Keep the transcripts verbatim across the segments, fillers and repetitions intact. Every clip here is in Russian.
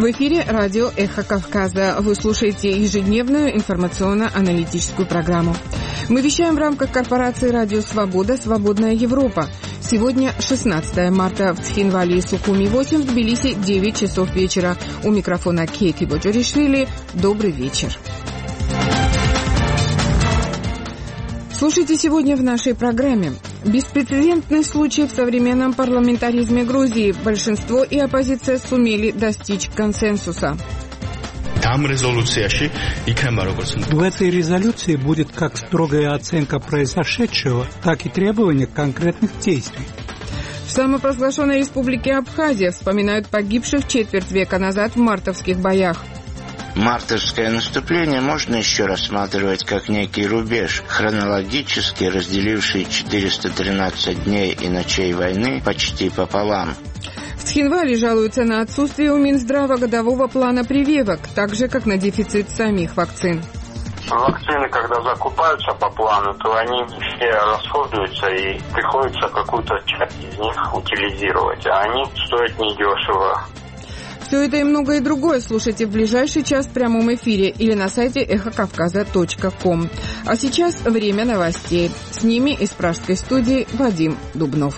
В эфире радио «Эхо Кавказа». Вы слушаете ежедневную информационно-аналитическую программу. Мы вещаем в рамках корпорации «Радио Свобода. Свободная Европа». Сегодня шестнадцатое марта, в Цхинвале и Сухуми восемь, в Тбилиси девять часов вечера. У микрофона Кейки Боджоришвили. Добрый вечер. Слушайте сегодня в нашей программе. Беспрецедентный случай в современном парламентаризме Грузии. Большинство и оппозиция сумели достичь консенсуса. В этой резолюции будет как строгая оценка произошедшего, так и требования конкретных действий. В самопровозглашенной республике Абхазия вспоминают погибших четверть века назад в мартовских боях. Мартовское наступление можно еще рассматривать как некий рубеж, хронологически разделивший четыреста тринадцать дней и ночей войны почти пополам. В Цхинвале жалуются на отсутствие у Минздрава годового плана прививок, так же, как на дефицит самих вакцин. Вакцины, когда закупаются по плану, то они все расходуются, и приходится какую-то часть из них утилизировать, а они стоят недешево. Все это и многое другое слушайте в ближайший час в прямом эфире или на сайте эхо кавказа точка ком. А сейчас время новостей. С ними из пражской студии Вадим Дубнов.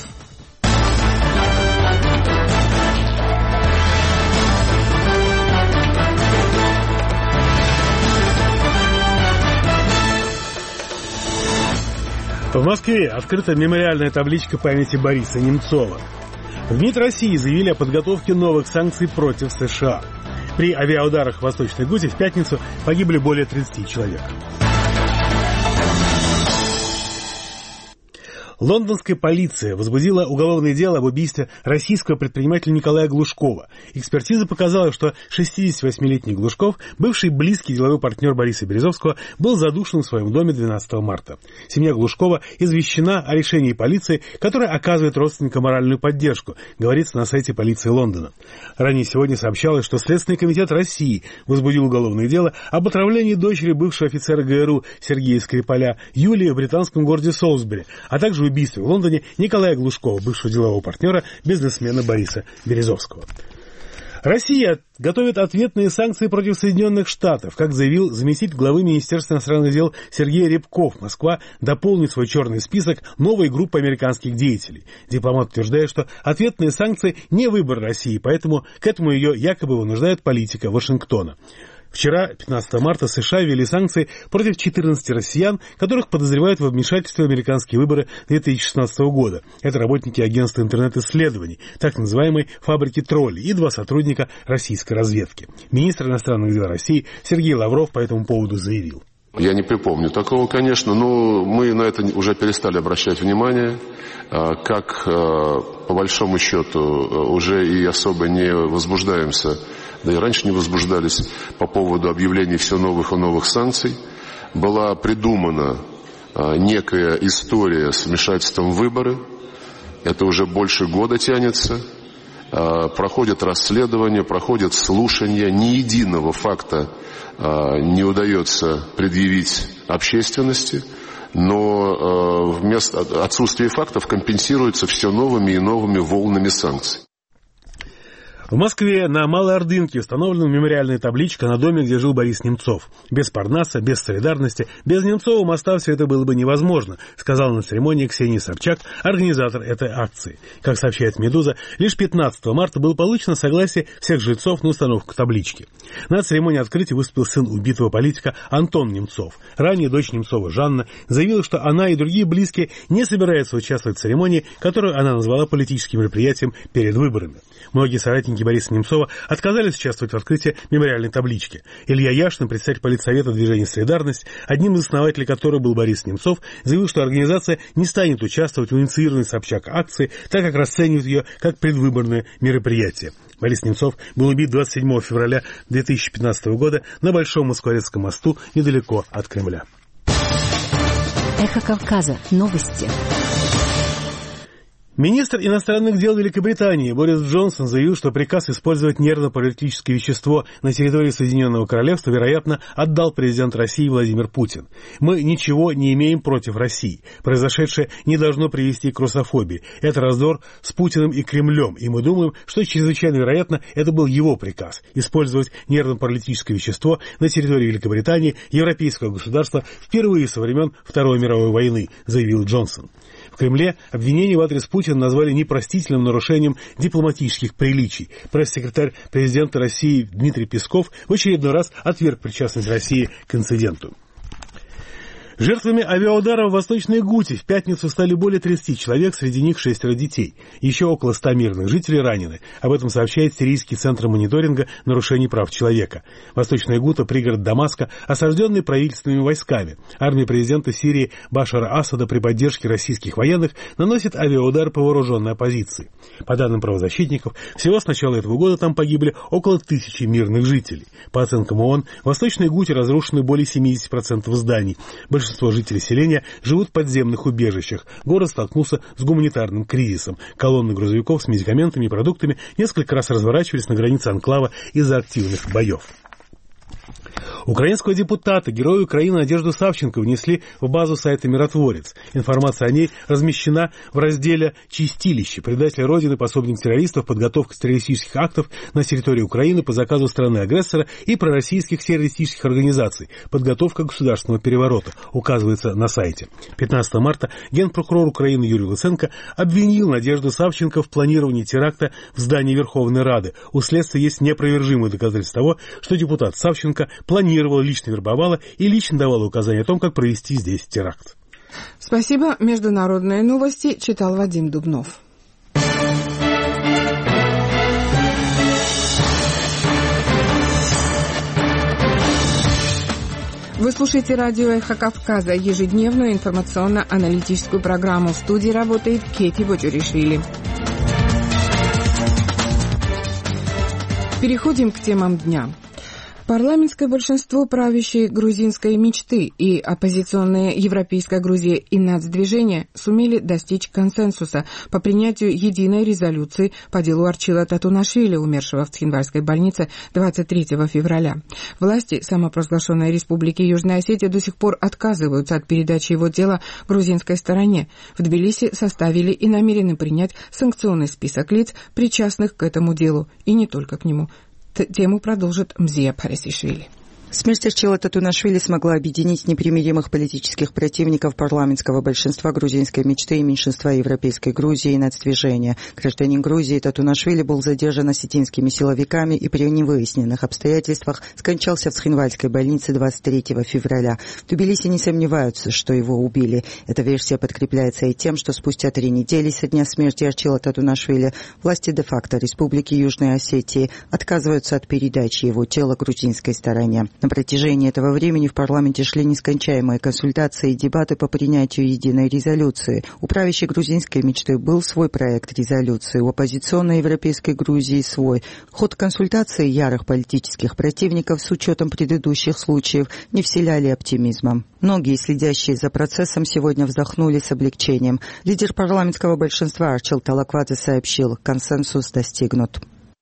В Москве открыта мемориальная табличка памяти Бориса Немцова. В МИД России заявили о подготовке новых санкций против США. При авиаударах в Восточной Гуте в пятницу погибли более тридцати человек. Лондонская полиция возбудила уголовное дело об убийстве российского предпринимателя Николая Глушкова. Экспертиза показала, что шестидесятивосьмилетний Глушков, бывший близкий деловой партнер Бориса Березовского, был задушен в своем доме двенадцатого марта. Семья Глушкова извещена о решении полиции, которая оказывает родственникам моральную поддержку, говорится на сайте полиции Лондона. Ранее сегодня сообщалось, что Следственный комитет России возбудил уголовное дело об отравлении дочери бывшего офицера ГРУ Сергея Скрипаля Юлии в британском городе Солсбери, а также убийстве в Лондоне Николая Глушкова, бывшего делового партнера бизнесмена Бориса Березовского. Россия готовит ответные санкции против Соединенных Штатов. Как заявил заместитель главы Министерства иностранных дел Сергей Рябков, Москва дополнит свой черный список новой группы американских деятелей. Дипломат утверждает, что ответные санкции не выбор России, поэтому к этому ее якобы вынуждает политика Вашингтона. Вчера, пятнадцатого марта, США ввели санкции против четырнадцати россиян, которых подозревают во вмешательстве в американские выборы две тысячи шестнадцатого года. Это работники агентства интернет-исследований, так называемой фабрики троллей, и два сотрудника российской разведки. Министр иностранных дел России Сергей Лавров по этому поводу заявил. Я не припомню такого, конечно, но мы на это уже перестали обращать внимание, как по большому счету уже и особо не возбуждаемся, да и раньше не возбуждались по поводу объявлений все новых и новых санкций. Была придумана некая история с вмешательством в выборы, это уже больше года тянется. Проходят расследования, проходят слушания, ни единого факта не удается предъявить общественности, но вместо отсутствия фактов компенсируется все новыми и новыми волнами санкций. В Москве на Малой Ордынке установлена мемориальная табличка на доме, где жил Борис Немцов. Без Парнаса, без солидарности, без Немцова моста все это было бы невозможно, сказала на церемонии Ксения Собчак, организатор этой акции. Как сообщает «Медуза», лишь пятнадцатого марта было получено согласие всех жильцов на установку таблички. На церемонии открытия выступил сын убитого политика Антон Немцов. Ранее дочь Немцова Жанна заявила, что она и другие близкие не собираются участвовать в церемонии, которую она назвала политическим мероприятием перед выборами. Многие соратники Бориса Немцова отказались участвовать в открытии мемориальной таблички. Илья Яшин, председатель политсовета движения «Солидарность», одним из основателей которого был Борис Немцов, заявил, что организация не станет участвовать в инициированной Собчак акции, так как расценивает ее как предвыборное мероприятие. Борис Немцов был убит двадцать седьмого февраля две тысячи пятнадцатого года на Большом Москворецком мосту недалеко от Кремля. Эхо Кавказа. Новости. Министр иностранных дел Великобритании Борис Джонсон заявил, что приказ использовать нервно-паралитическое вещество на территории Соединенного Королевства, вероятно, отдал президент России Владимир Путин. «Мы ничего не имеем против России. Произошедшее не должно привести к русофобии. Это раздор с Путиным и Кремлем, и мы думаем, что чрезвычайно вероятно, это был его приказ – использовать нервно-паралитическое вещество на территории Великобритании, европейского государства, впервые со времен Второй мировой войны», – заявил Джонсон. В Кремле обвинения в адрес Путина назвали непростительным нарушением дипломатических приличий. Пресс-секретарь президента России Дмитрий Песков в очередной раз отверг причастность России к инциденту. Жертвами авиаудара в Восточной Гуте в пятницу стали более тридцати человек, среди них шестеро детей. Еще около ста мирных жителей ранены. Об этом сообщает Сирийский центр мониторинга нарушений прав человека. Восточная Гута – пригород Дамаска, осажденный правительственными войсками. Армия президента Сирии Башара Асада при поддержке российских военных наносит авиаудар по вооруженной оппозиции. По данным правозащитников, всего с начала этого года там погибли около тысячи мирных жителей. По оценкам ООН, в Восточной Гуте разрушены более семидесяти процентов зданий. Большинство жителей селения живут в подземных убежищах. Город столкнулся с гуманитарным кризисом. Колонны грузовиков с медикаментами и продуктами несколько раз разворачивались на границе анклава из-за активных боев. Украинского депутата, героя Украины Надежду Савченко внесли в базу сайта «Миротворец». Информация о ней размещена в разделе «Чистилище». Предатель Родины, пособник террористов, подготовка террористических актов на территории Украины по заказу страны-агрессора и пророссийских террористических организаций. Подготовка государственного переворота, указывается на сайте. пятнадцатого марта генпрокурор Украины Юрий Луценко обвинил Надежду Савченко в планировании теракта в здании Верховной Рады. У следствия есть неопровержимые доказательства того, что депутат Савченко планировала, лично вербовала и лично давала указания о том, как провести здесь теракт. Спасибо. Международные новости читал Вадим Дубнов. Вы слушаете радио «Эхо Кавказа», ежедневную информационно-аналитическую программу. В студии работает Кейти Боджуришвили. Переходим к темам дня. Парламентское большинство правящей грузинской мечты и оппозиционные Европейская Грузия и нацдвижение сумели достичь консенсуса по принятию единой резолюции по делу Арчила Татунашвили, умершего в Цхинвальской больнице двадцать третьего февраля. Власти самопровозглашенной Республики Южная Осетия до сих пор отказываются от передачи его дела грузинской стороне. В Тбилиси составили и намерены принять санкционный список лиц, причастных к этому делу, и не только к нему. Тему продолжит Мзия Парисишвили. Смерть Арчила Татунашвили смогла объединить непримиримых политических противников парламентского большинства грузинской мечты и меньшинства Европейской Грузии и нацдвижения. Гражданин Грузии Татунашвили был задержан осетинскими силовиками и при невыясненных обстоятельствах скончался в Цхинвальской больнице двадцать третьего февраля. В Тбилиси не сомневаются, что его убили. Эта версия подкрепляется и тем, что спустя три недели со дня смерти Арчила Татунашвили власти де-факто Республики Южной Осетии отказываются от передачи его тела грузинской стороне. На протяжении этого времени в парламенте шли нескончаемые консультации и дебаты по принятию единой резолюции. У правящей грузинской мечты был свой проект резолюции, у оппозиционной Европейской Грузии свой. Ход консультаций ярых политических противников с учетом предыдущих случаев не вселяли оптимизма. Многие, следящие за процессом, сегодня вздохнули с облегчением. Лидер парламентского большинства Арчил Талаквадзе сообщил, консенсус достигнут.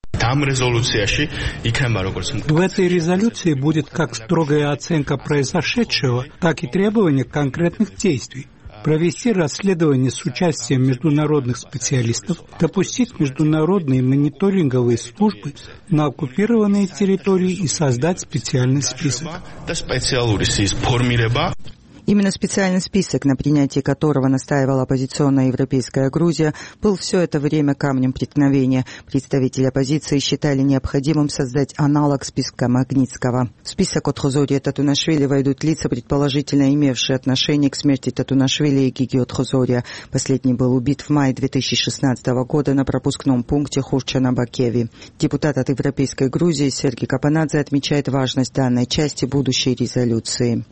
В этой резолюции будет как строгая оценка произошедшего, так и требования конкретных действий. Провести расследование с участием международных специалистов, допустить международные мониторинговые службы на оккупированные территории и создать специальный список. Именно специальный список, на принятии которого настаивала оппозиционная Европейская Грузия, был все это время камнем преткновения. Представители оппозиции считали необходимым создать аналог списка Магнитского. В список Отхозория Татунашвили войдут лица, предположительно имевшие отношение к смерти Татунашвили и Гиги Отхозория. Последний был убит в мае две тысячи шестнадцатого года на пропускном пункте Хурчана-Бакеви. Депутат от Европейской Грузии Сергей Капанадзе отмечает важность данной части будущей резолюции.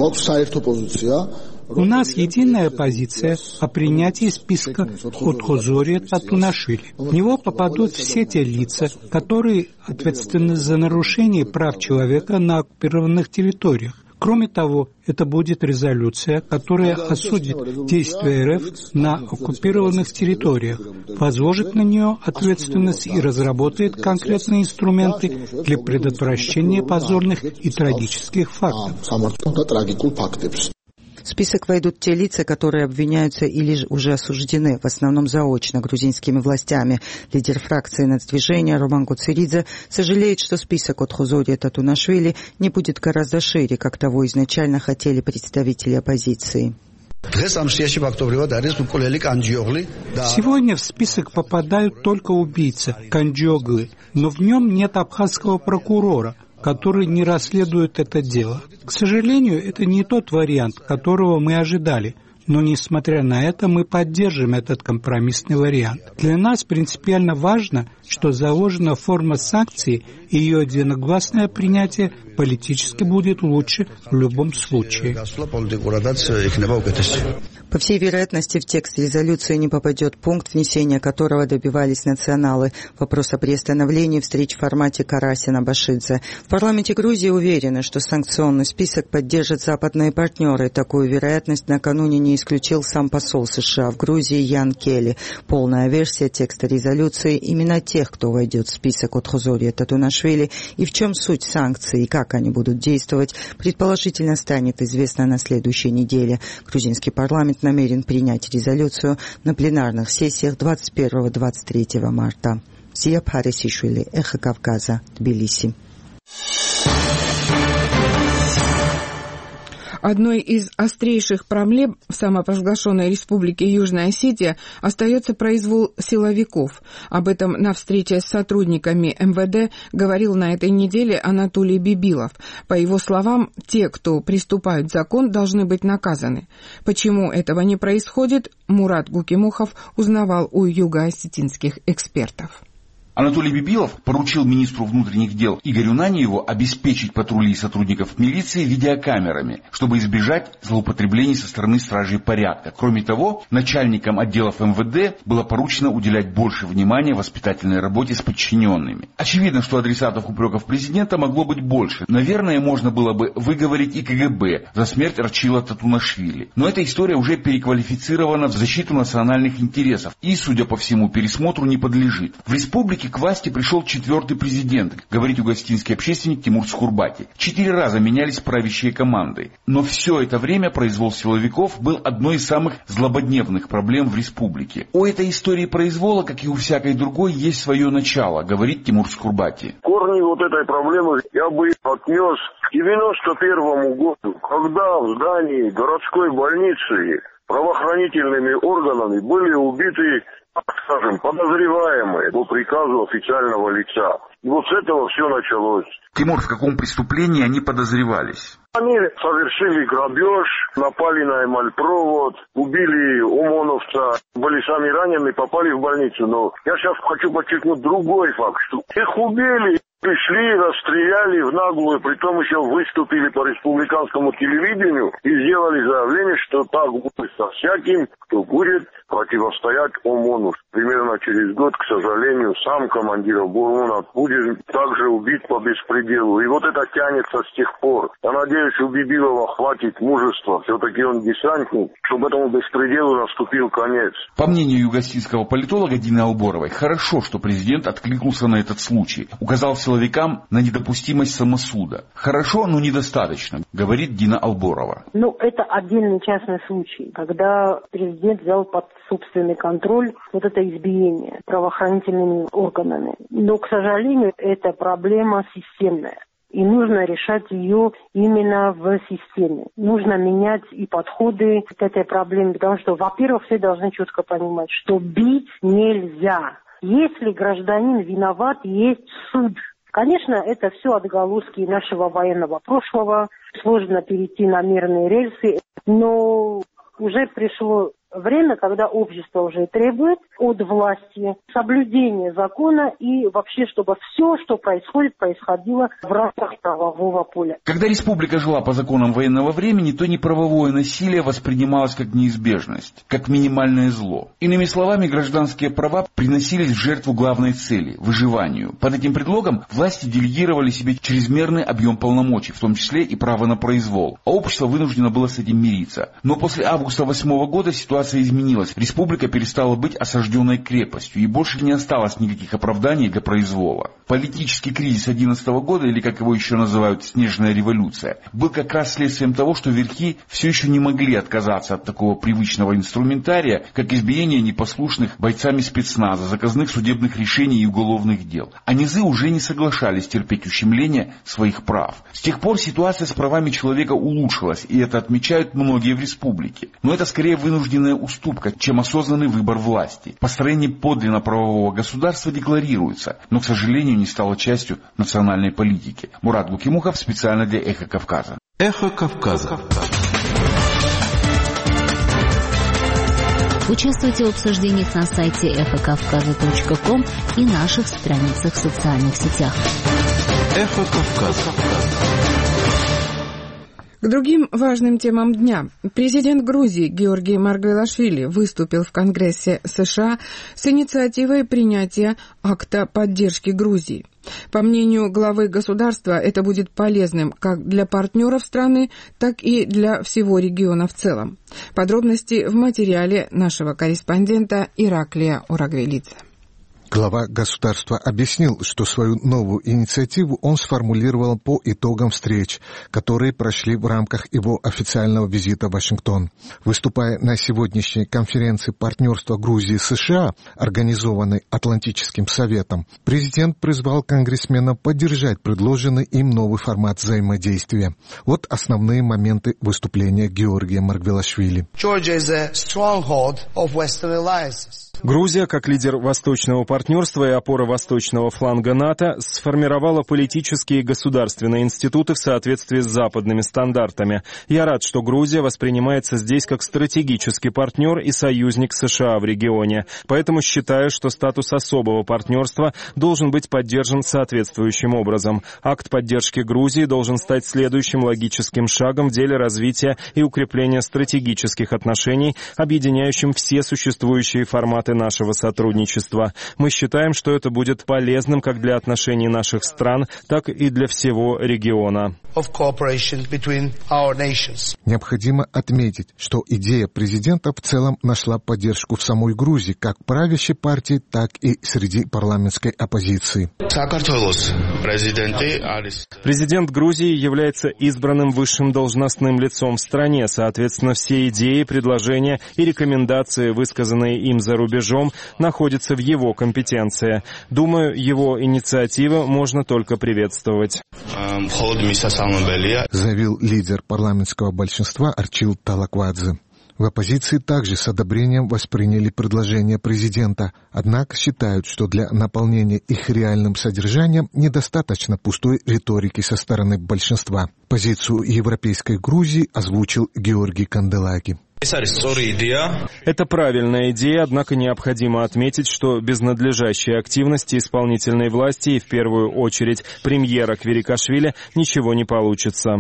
У нас единая позиция о принятии списка Отхозория Татунашвили. В него попадут все те лица, которые ответственны за нарушение прав человека на оккупированных территориях. Кроме того, это будет резолюция, которая осудит действия РФ на оккупированных территориях, возложит на нее ответственность и разработает конкретные инструменты для предотвращения позорных и трагических фактов. В список войдут те лица, которые обвиняются или уже осуждены, в основном заочно, грузинскими властями. Лидер фракции нацдвижения Роман Гуцеридзе сожалеет, что список от Хузория Татунашвили не будет гораздо шире, как того изначально хотели представители оппозиции. Сегодня в список попадают только убийцы, Канджиоглы, но в нем нет абхазского прокурора, который не расследует это дело. К сожалению, это не тот вариант, которого мы ожидали. Но, несмотря на это, мы поддержим этот компромиссный вариант. Для нас принципиально важно, что заложена форма санкций, и ее единогласное принятие политически будет лучше в любом случае. По всей вероятности, в текст резолюции не попадет пункт, внесения которого добивались националы. Вопрос о приостановлении встреч в формате Карасина-Башидзе. В парламенте Грузии уверены, что санкционный список поддержат западные партнеры. Такую вероятность накануне не исключил сам посол США в Грузии Ян Келли. Полная версия текста резолюции именно тех, кто войдет в список от Хузория Татунашвили, и в чем суть санкций и как они будут действовать, предположительно станет известно на следующей неделе. Грузинский парламент намерен принять резолюцию на пленарных сессиях двадцать первого — двадцать третьего марта. Зия Парисишвили, Эхо Кавказа, Тбилиси. Одной из острейших проблем в самопровозглашенной республике Южная Осетия остается произвол силовиков. Об этом на встрече с сотрудниками эм вэ дэ говорил на этой неделе Анатолий Бибилов. По его словам, те, кто приступают к закону, должны быть наказаны. Почему этого не происходит, Мурат Гукимухов узнавал у юго-осетинских экспертов. Анатолий Бибилов поручил министру внутренних дел Игорю Наньеву обеспечить патрули сотрудников милиции видеокамерами, чтобы избежать злоупотреблений со стороны стражей порядка. Кроме того, начальникам отделов эм вэ дэ было поручено уделять больше внимания воспитательной работе с подчиненными. Очевидно, что адресатов упреков президента могло быть больше. Наверное, можно было бы выговорить и ка гэ бэ за смерть Арчила Татунашвили. Но эта история уже переквалифицирована в защиту национальных интересов и, судя по всему, пересмотру не подлежит. В республике к власти пришел четвертый президент, говорит юго-осетинский общественник Тимур Скурбати. Четыре раза менялись правящие команды. Но все это время произвол силовиков был одной из самых злободневных проблем в республике. У этой истории произвола, как и у всякой другой, есть свое начало, говорит Тимур Скурбати. Корни вот этой проблемы я бы отнес к девяносто первому году, когда в здании городской больницы правоохранительными органами были убиты, так скажем, подозреваемые по приказу официального лица. И вот с этого все началось. Тимур, в каком преступлении они подозревались? Они совершили грабеж, напали на эмальпровод, убили ОМОНовца, были сами ранены, попали в больницу. Но я сейчас хочу подчеркнуть другой факт, что их убили. Пришли, расстреляли в наглую, притом еще выступили по республиканскому телевидению и сделали заявление, что так будет со всяким, кто будет противостоять ОМОНу. Примерно через год, к сожалению, сам командир ОМОНа будет также убит по беспределу. И вот это тянется с тех пор. Я надеюсь, у Бибилова хватит мужества, все-таки он десантник, чтобы этому беспределу наступил конец. По мнению юго-осетинского политолога Дины Алборовой, хорошо, что президент откликнулся на этот случай, указал силовикам на недопустимость самосуда. Хорошо, но недостаточно, говорит Дина Алборова. Ну, это отдельный частный случай, когда президент взял под собственный контроль вот это избиение правоохранительными органами. Но, к сожалению, это проблема системная. И нужно решать ее именно в системе. Нужно менять и подходы к этой проблеме, потому что, во-первых, все должны четко понимать, что бить нельзя. Если гражданин виноват, есть суд. Конечно, это все отголоски нашего военного прошлого. Сложно перейти на мирные рельсы, но уже пришло время, когда общество уже требует от власти соблюдения закона и вообще, чтобы все, что происходит, происходило в рамках правового поля. Когда республика жила по законам военного времени, то неправовое насилие воспринималось как неизбежность, как минимальное зло. Иными словами, гражданские права приносились в жертву главной цели – выживанию. Под этим предлогом власти делегировали себе чрезмерный объем полномочий, в том числе и право на произвол. А общество вынуждено было с этим мириться. Но после августа восьмого года ситуация изменилась. Республика перестала быть осажденной крепостью, и больше не осталось никаких оправданий для произвола. Политический кризис одиннадцатого года, или как его еще называют, снежная революция, был как раз следствием того, что верхи все еще не могли отказаться от такого привычного инструментария, как избиение непослушных бойцами спецназа, заказных судебных решений и уголовных дел. А низы уже не соглашались терпеть ущемление своих прав. С тех пор ситуация с правами человека улучшилась, и это отмечают многие в республике. Но это скорее вынужденная уступка, чем осознанный выбор власти. Построение подлинно правового государства декларируется, но, к сожалению, не стало частью национальной политики. Мурат Гукимухов специально для «Эхо Кавказа». «Эхо Кавказа». Участвуйте в обсуждениях на сайте эхо кавказа точка ком и наших страницах в социальных сетях. «Эхо Кавказа». К другим важным темам дня. Президент Грузии Георгий Маргвелашвили выступил в Конгрессе США с инициативой принятия акта поддержки Грузии. По мнению главы государства, это будет полезным как для партнеров страны, так и для всего региона в целом. Подробности в материале нашего корреспондента Ираклия Урагвелидзе. Глава государства объяснил, что свою новую инициативу он сформулировал по итогам встреч, которые прошли в рамках его официального визита в Вашингтон. Выступая на сегодняшней конференции партнерства Грузии и США, организованной Атлантическим советом, президент призвал конгрессменов поддержать предложенный им новый формат взаимодействия. Вот основные моменты выступления Георгия Маргвелашвили. Грузия, как лидер восточного партнерства и опора восточного фланга НАТО, сформировала политические и государственные институты в соответствии с западными стандартами. Я рад, что Грузия воспринимается здесь как стратегический партнер и союзник США в регионе. Поэтому считаю, что статус особого партнерства должен быть поддержан соответствующим образом. Акт поддержки Грузии должен стать следующим логическим шагом в деле развития и укрепления стратегических отношений, объединяющим все существующие форматы нашего сотрудничества. Мы считаем, что это будет полезным как для отношений наших стран, так и для всего региона. Необходимо отметить, что идея президента в целом нашла поддержку в самой Грузии, как правящей партии, так и среди парламентской оппозиции. Президент Грузии является избранным высшим должностным лицом в стране. Соответственно, все идеи, предложения и рекомендации, высказанные им за рубежом, находятся в его компетенции. Думаю, его инициативу можно только приветствовать. Заявил лидер парламентского большинства Арчил Талаквадзе. В оппозиции также с одобрением восприняли предложение президента, однако считают, что для наполнения их реальным содержанием недостаточно пустой риторики со стороны большинства. Позицию европейской Грузии озвучил Георгий Канделаки. Это правильная идея, однако необходимо отметить, что без надлежащей активности исполнительной власти и в первую очередь премьера Квирикашвили ничего не получится.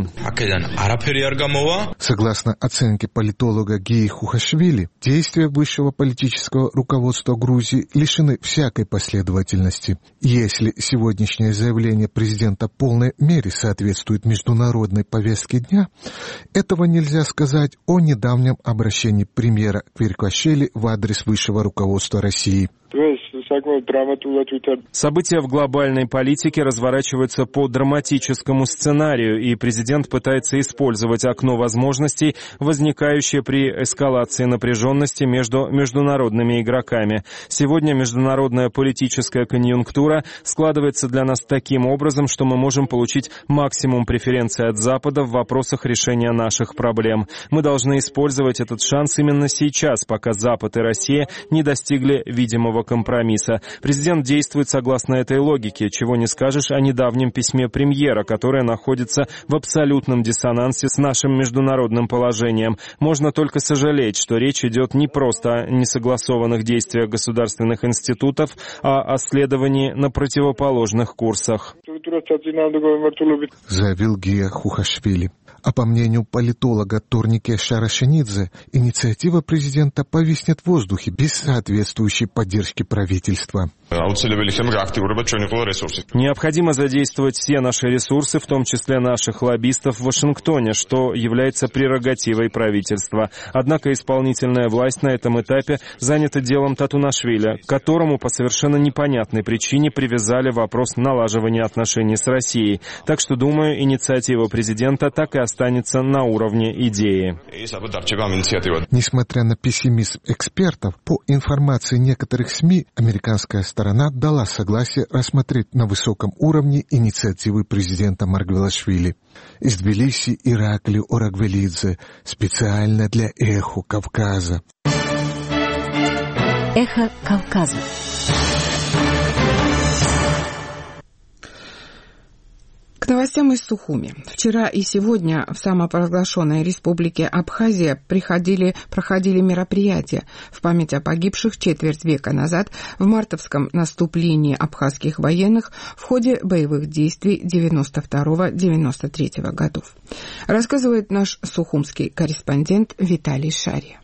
Согласно оценке политолога Гии Хухашвили, действия высшего политического руководства Грузии лишены всякой последовательности. Если сегодняшнее заявление президента в полной мере соответствует международной повестке дня, этого нельзя сказать о недавнем обращении премьера Квирикашвили в адрес высшего руководства России. События в глобальной политике разворачиваются по драматическому сценарию, и президент пытается использовать окно возможностей, возникающее при эскалации напряженности между международными игроками. Сегодня международная политическая конъюнктура складывается для нас таким образом, что мы можем получить максимум преференций от Запада в вопросах решения наших проблем. Мы должны использовать этот шанс именно сейчас, пока Запад и Россия не достигли видимого компромисса. кризиса. Президент действует согласно этой логике, чего не скажешь о недавнем письме премьера, которое находится в абсолютном диссонансе с нашим международным положением. Можно только сожалеть, что речь идет не просто о несогласованных действиях государственных институтов, а о следовании на противоположных курсах. Заявил Гия Хухашвили. А по мнению политолога Торнике Шарашенидзе, инициатива президента повиснет в воздухе без соответствующей поддержки правительства. Необходимо задействовать все наши ресурсы, в том числе наших лоббистов в Вашингтоне, что является прерогативой правительства. Однако исполнительная власть на этом этапе занята делом Татунашвили, к которому по совершенно непонятной причине привязали вопрос налаживания отношений с Россией. Так что, думаю, инициатива президента так и останется на уровне идеи. Несмотря на пессимизм экспертов, по информации некоторых СМИ, американская сторона дала согласие рассмотреть на высоком уровне инициативы президента Маргвелашвили. Из Тбилиси Ираклий Орагвелидзе специально для «Эхо Кавказа». Эхо Кавказа. К новостям из Сухуми. Вчера и сегодня в самопровозглашенной республике Абхазия приходили, проходили мероприятия в память о погибших четверть века назад в мартовском наступлении абхазских военных в ходе боевых действий девяносто второго — девяносто третьего годов. Рассказывает наш сухумский корреспондент Виталий Шария.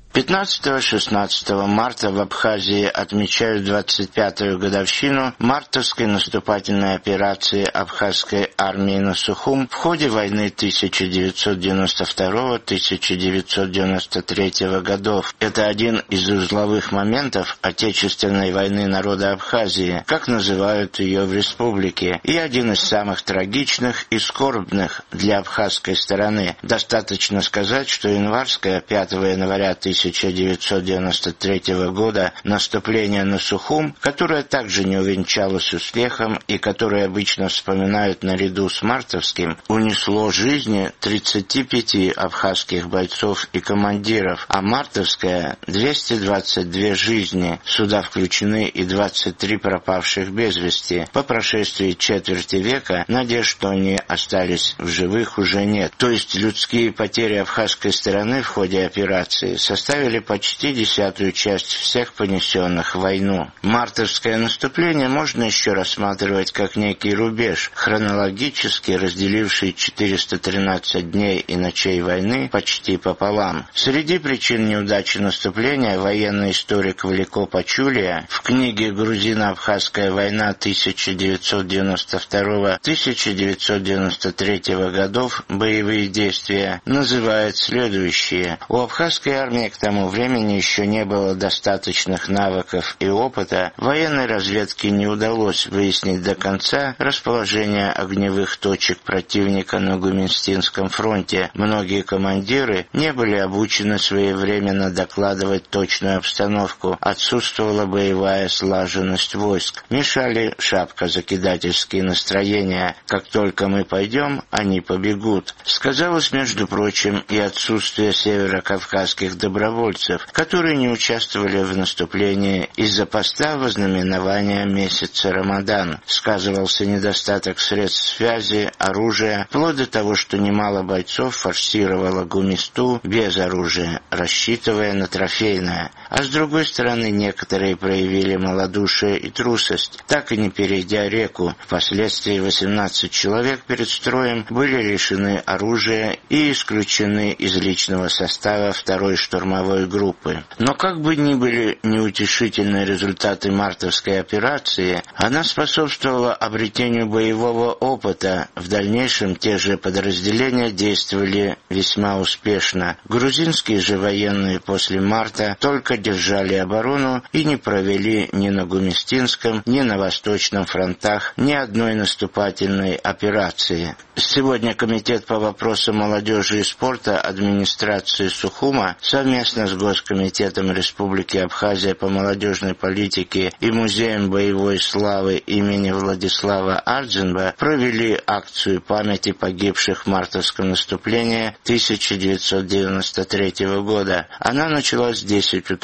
пятнадцатого-шестнадцатого марта в Абхазии отмечают двадцать пятую годовщину мартовской наступательной операции абхазской армии на Сухум в ходе войны тысяча девятьсот девяносто второго — тысяча девятьсот девяносто третьего годов. Это один из узловых моментов Отечественной войны народа Абхазии, как называют ее в республике, и один из самых трагичных и скорбных для абхазской стороны. Достаточно сказать, что январское пятого января тысяча девятьсот девяносто третьего года наступление на Сухум, которое также не увенчалось успехом и которое обычно вспоминают наряду с мартовским, унесло жизни тридцати пяти абхазских бойцов и командиров, а мартовское — двести двадцать две жизни. Сюда включены и двадцать три пропавших без вести. По прошествии четверти века надежд, что они остались в живых, уже нет. То есть людские потери абхазской стороны в ходе операции составили составили почти десятую часть всех понесенных в войну. Мартовское наступление можно еще рассматривать как некий рубеж, хронологически разделивший четыреста тринадцать дней и ночей войны почти пополам. Среди причин неудачи наступления военный историк Валико Пачулия в книге «Грузино-Абхазская война тысяча девятьсот девяносто второго — тысяча девятьсот девяносто третьего годов. Боевые действия» называет следующее. У абхазской армии к тому времени еще не было достаточных навыков и опыта. Военной разведке не удалось выяснить до конца расположение огневых точек противника на Гуминстинском фронте. Многие командиры не были обучены своевременно докладывать точную обстановку. Отсутствовала боевая слаженность войск. Мешали шапкозакидательские настроения. Как только мы пойдем, они побегут. Сказалось, между прочим, и отсутствие северокавказских добровольцев, которые не участвовали в наступлении из-за поста во знаменование месяца Рамадан. Сказывался недостаток средств связи, оружия, вплоть до того, что немало бойцов форсировало Гумисту без оружия, рассчитывая на трофейное. А с другой стороны, некоторые проявили малодушие и трусость, так и не перейдя реку. Впоследствии восемнадцать человек перед строем были лишены оружия и исключены из личного состава второй штурмовой группы. Но как бы ни были неутешительны результаты мартовской операции, она способствовала обретению боевого опыта. В дальнейшем те же подразделения действовали весьма успешно. Грузинские же военные после марта только держали оборону и не провели ни на Гумистинском, ни на Восточном фронтах ни одной наступательной операции. Сегодня Комитет по вопросам молодежи и спорта администрации Сухума совместно с Госкомитетом Республики Абхазия по молодежной политике и Музеем боевой славы имени Владислава Ардзинба провели акцию памяти погибших в мартовском наступлении тысяча девятьсот девяносто третьего года. Она началась в десять утра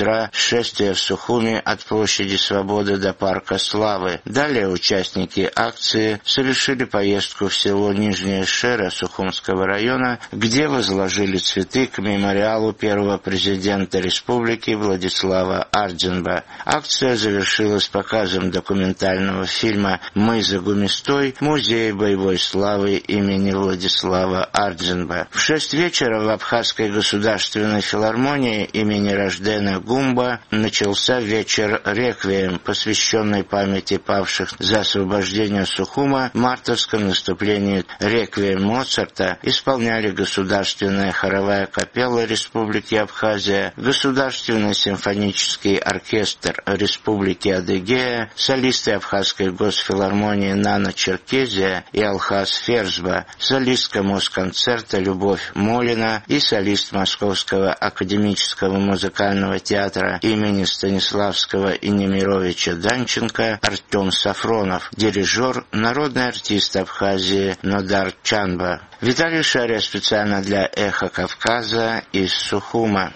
утра шествие в Сухуми от площади Свободы до Парка Славы. Далее участники акции совершили поездку в село Нижняя Шера Сухумского района, где возложили цветы к мемориалу первого президента республики Владислава Ардзинба. Акция завершилась показом документального фильма «Мы за Гумистой» Музея боевой славы имени Владислава Ардзинба. В шесть вечера в Абхазской государственной филармонии имени Рождена Гумба начался вечер реквием, посвященный памяти павших за освобождение Сухума. В мартовском наступлении реквием Моцарта исполняли Государственная хоровая капелла Республики Абхазия, Государственный симфонический оркестр Республики Адыгея, солисты Абхазской госфилармонии Нана Черкезия и Алхаз Ферзба, солистка Москонцерта Любовь Молина и солист Московского академического музыкального театра имени Станиславского и Немировича Данченко Артем Сафронов, дирижер, народный артист Абхазии Нодар Чанба. Виталий Шария специально для «Эхо Кавказа» из Сухума.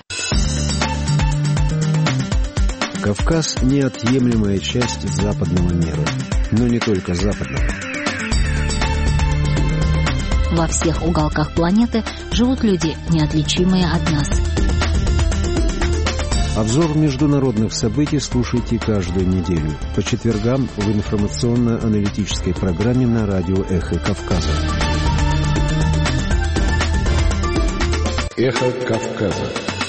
Кавказ – неотъемлемая часть западного мира, но не только западного. Во всех уголках планеты живут люди, неотличимые от нас. Обзор международных событий слушайте каждую неделю по четвергам в информационно-аналитической программе на радио «Эхо Кавказа». «Эхо Кавказа».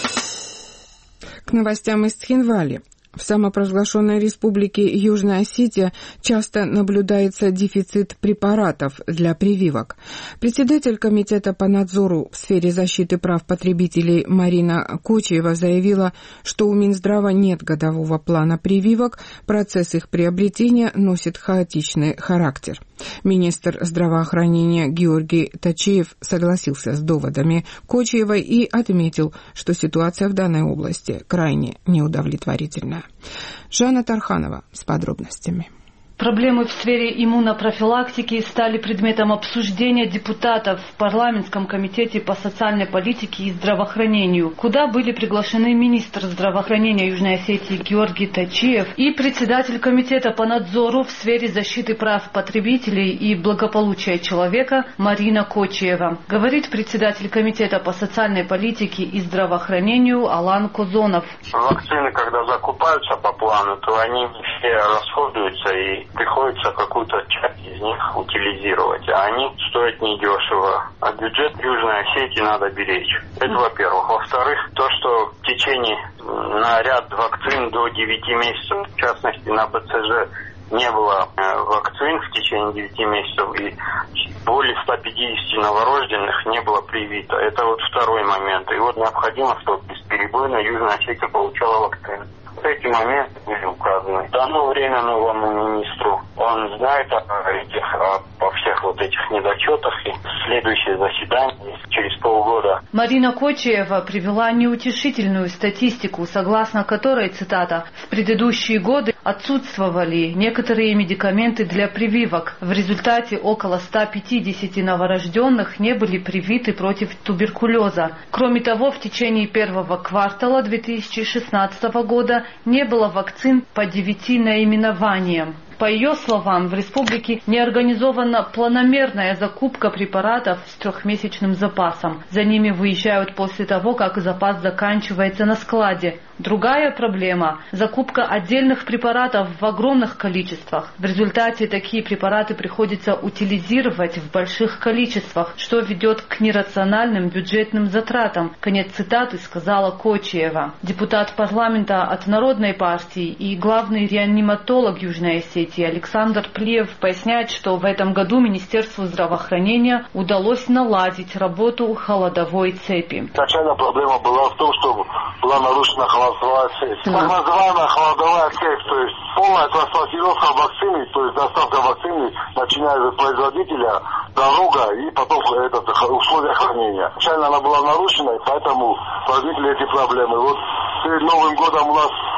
К новостям из Цхинвали. В самопровозглашенной республике Южная Осетия часто наблюдается дефицит препаратов для прививок. Председатель комитета по надзору в сфере защиты прав потребителей Марина Кочиева заявила, что у Минздрава нет годового плана прививок, процесс их приобретения носит хаотичный характер. Министр здравоохранения Георгий Тачиев согласился с доводами Кочиевой и отметил, что ситуация в данной области крайне неудовлетворительная. Жанна Тарханова с подробностями. Проблемы в сфере иммунопрофилактики стали предметом обсуждения депутатов в парламентском комитете по социальной политике и здравоохранению, куда были приглашены министр здравоохранения Южной Осетии Георгий Тачиев и председатель комитета по надзору в сфере защиты прав потребителей и благополучия человека Марина Кочиева. Говорит председатель комитета по социальной политике и здравоохранению Алан Козонов. Вакцины, когда закупаются по плану, то они все расходуются и приходится какую-то часть из них утилизировать, а они стоят недешево. А бюджет Южной Осетии надо беречь. Это во-первых. Во-вторых, то, что в течение на ряд вакцин до девяти месяцев, в частности на БЦЖ, не было вакцин в течение девяти месяцев, и более ста пятидесяти новорожденных не было привито. Это вот второй момент. И вот необходимо, чтобы бесперебойно Южная Осетия получала вакцины. Эти моменты были указаны. Дано время новому министру. Он знает о этих, о всех вот этих недочетах, и следующее заседание через полгода. Марина Кочиева привела неутешительную статистику, согласно которой, цитата, в предыдущие годы отсутствовали некоторые медикаменты для прививок. В результате около ста пятидесяти новорожденных не были привиты против туберкулеза. Кроме того, в течение первого квартала две тысячи шестнадцатого года не было вакцин по девяти наименованиям. По ее словам, в республике не организована планомерная закупка препаратов с трехмесячным запасом. За ними выезжают после того, как запас заканчивается на складе. Другая проблема – закупка отдельных препаратов в огромных количествах. В результате такие препараты приходится утилизировать в больших количествах, что ведет к нерациональным бюджетным затратам. Конец цитаты сказала Кочиева. Депутат парламента от Народной партии и главный реаниматолог Южной Осетии Александр Плиев поясняет, что в этом году Министерству здравоохранения удалось наладить работу холодовой цепи. Изначально проблема была в том, что была нарушена холодовая цепь. Так называемая холодовая цепь, то есть полная транспортировка вакцины, то есть доставка вакцины, начиная с производителя, дорога и потом этот, условия хранения. Изначально она была нарушена, и поэтому возникли эти проблемы. Вот перед Новым годом у нас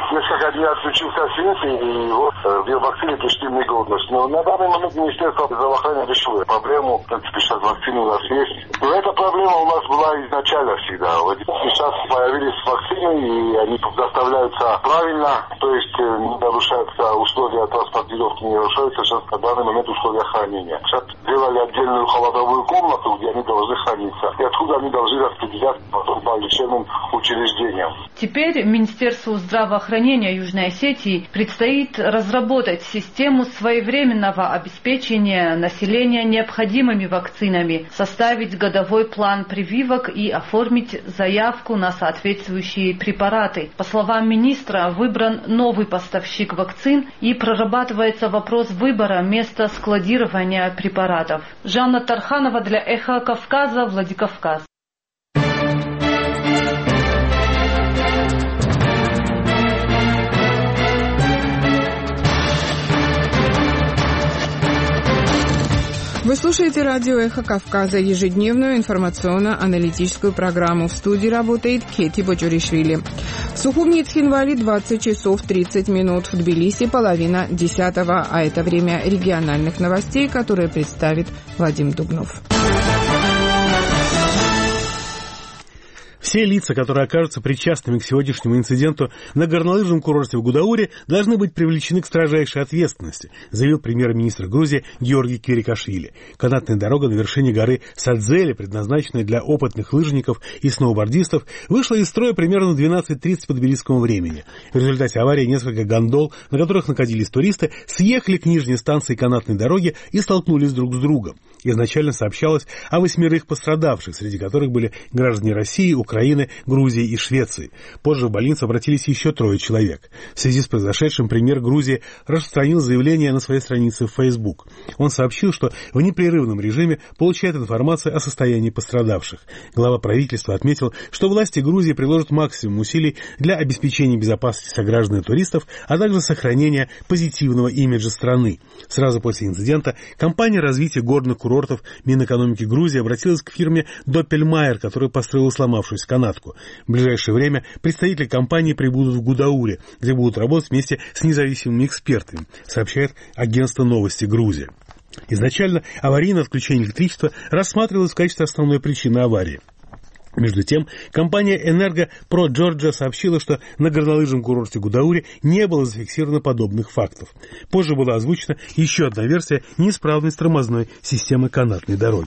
несколько дней отключился свет, и вот биовакцины пришли в негодность. Но на данный момент Министерство здравоохранения решило проблему. В принципе, сейчас вакцины у нас есть. Но эта проблема у нас была изначально всегда. Вот сейчас появились вакцины, и они доставляются правильно, то есть не нарушаются условия транспортировки, не нарушаются сейчас на данный момент условия хранения. Сейчас сделали отдельную холодовую комнату, где они должны храниться. И откуда они должны распределять потом по лечебным учреждениям. Теперь Министерству здравоохранения Южной Осетии предстоит разработать систему своевременного обеспечения населения необходимыми вакцинами, составить годовой план прививок и оформить заявку на соответствующие препараты. По словам министра, выбран новый поставщик вакцин и прорабатывается вопрос выбора места складирования препаратов. Жанна Тарханова для Эхо Кавказа, Владикавказ. Вы слушаете радио «Эхо Кавказа», ежедневную информационно-аналитическую программу. В студии работает Кети Боджуришвили. В Сухумни и Цхинвали двадцать часов тридцать минут, в Тбилиси половина десятого, а это время региональных новостей, которые представит Вадим Дубнов. Все лица, которые окажутся причастными к сегодняшнему инциденту на горнолыжном курорте в Гудауре, должны быть привлечены к строжайшей ответственности, заявил премьер-министр Грузии Георгий Квирикашвили. Канатная дорога на вершине горы Садзели, предназначенная для опытных лыжников и сноубордистов, вышла из строя примерно в двенадцать тридцать по тбилисскому времени. В результате аварии несколько гондол, на которых находились туристы, съехали к нижней станции канатной дороги и столкнулись друг с другом. Изначально сообщалось о восьмерых пострадавших, среди которых были граждане России, Украины, Грузии и Швеции. Позже в больницу обратились еще трое человек. В связи с произошедшим премьер Грузии распространил заявление на своей странице в Facebook. Он сообщил, что в непрерывном режиме получает информацию о состоянии пострадавших. Глава правительства отметил, что власти Грузии приложат максимум усилий для обеспечения безопасности сограждан и туристов, а также сохранения позитивного имиджа страны. Сразу после инцидента компания развития горных курортов Минэкономики Грузии обратилась к фирме Доппельмайер, которая построила сломавшуюся канатку. В ближайшее время представители компании прибудут в Гудауре, где будут работать вместе с независимыми экспертами, сообщает агентство «Новости Грузии». Изначально аварийное отключение электричества рассматривалось в качестве основной причины аварии. Между тем, компания «Энерго Про Джорджа» сообщила, что на горнолыжном курорте Гудауре не было зафиксировано подобных фактов. Позже была озвучена еще одна версия неисправной тормозной системы канатной дороги.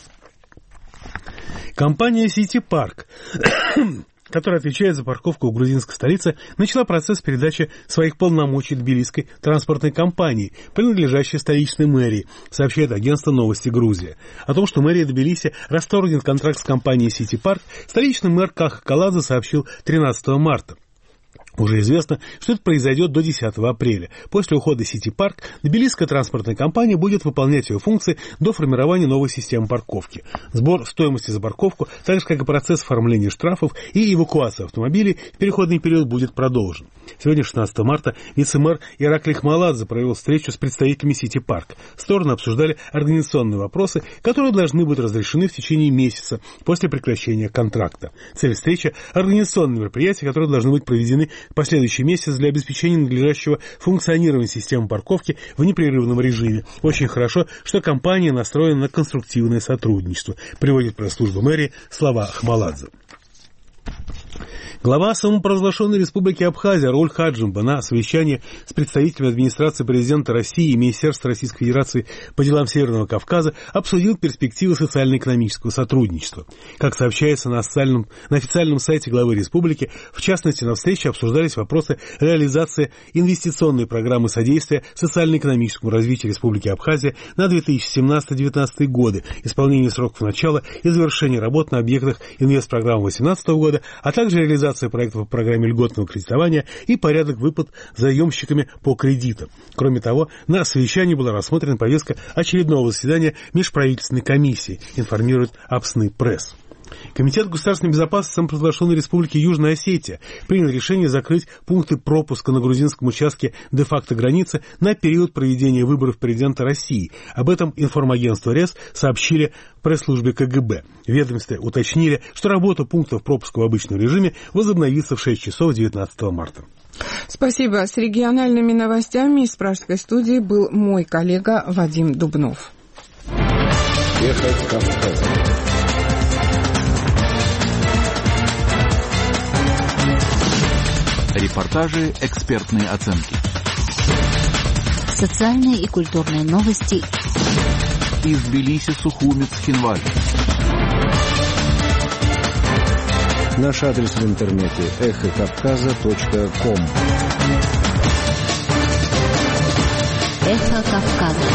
Компания «Сити Парк», которая отвечает за парковку в грузинской столице, начала процесс передачи своих полномочий тбилисской транспортной компании, принадлежащей столичной мэрии, сообщает агентство «Новости Грузии». О том, что мэрия Тбилиси расторгнет контракт с компанией «Сити Парк», столичный мэр Каха Каладзе сообщил тринадцатого марта. Уже известно, что это произойдет до десятого апреля. После ухода Сити Парк тбилисская транспортная компания будет выполнять ее функции до формирования новой системы парковки. Сбор стоимости за парковку, так же как и процесс оформления штрафов и эвакуации автомобилей в переходный период будет продолжен. Сегодня, шестнадцатого марта, вице-мэр Ираклий Хмаладзе провел встречу с представителями Сити Парк. Стороны обсуждали организационные вопросы, которые должны быть разрешены в течение месяца после прекращения контракта. Цель встречи – организационные мероприятия, которые должны быть проведены в последующий месяц для обеспечения надлежащего функционирования системы парковки в непрерывном режиме. Очень хорошо, что компания настроена на конструктивное сотрудничество, приводит пресс-служба мэрии слова Хмаладзе. Глава самопровозглашенной республики Абхазия Рауль Хаджимба на совещании с представителями администрации президента России и Министерства Российской Федерации по делам Северного Кавказа обсудил перспективы социально-экономического сотрудничества. Как сообщается на, социальном, на официальном сайте главы республики, в частности, на встрече обсуждались вопросы реализации инвестиционной программы содействия социально-экономическому развитию Республики Абхазия на две тысячи семнадцатый — две тысячи девятнадцатый годы, исполнение сроков начала и завершения работ на объектах инвестпрограммы две тысячи восемнадцатого года, а также реализация проектов по программе льготного кредитования и порядок выплат заемщиками по кредитам. Кроме того, на совещании была рассмотрена повестка очередного заседания межправительственной комиссии, информирует Апсны Пресс. Комитет государственной безопасности самопровозглашенной республики Южная Осетия принял решение закрыть пункты пропуска на грузинском участке де-факто границы на период проведения выборов президента России. Об этом информагентство РЕС сообщили в пресс-службе КГБ. В ведомстве уточнили, что работа пунктов пропуска в обычном режиме возобновится в шесть часов девятнадцатого марта. Спасибо. С региональными новостями из Пражской студии был мой коллега Вадим Дубнов. Эхо Кавказа. Репортажи, экспертные оценки. Социальные и культурные новости. Из Тбилиси, Сухуми, Цхинвали. Наш адрес в интернете эхо кавказа точка ком. Эхо Кавказа.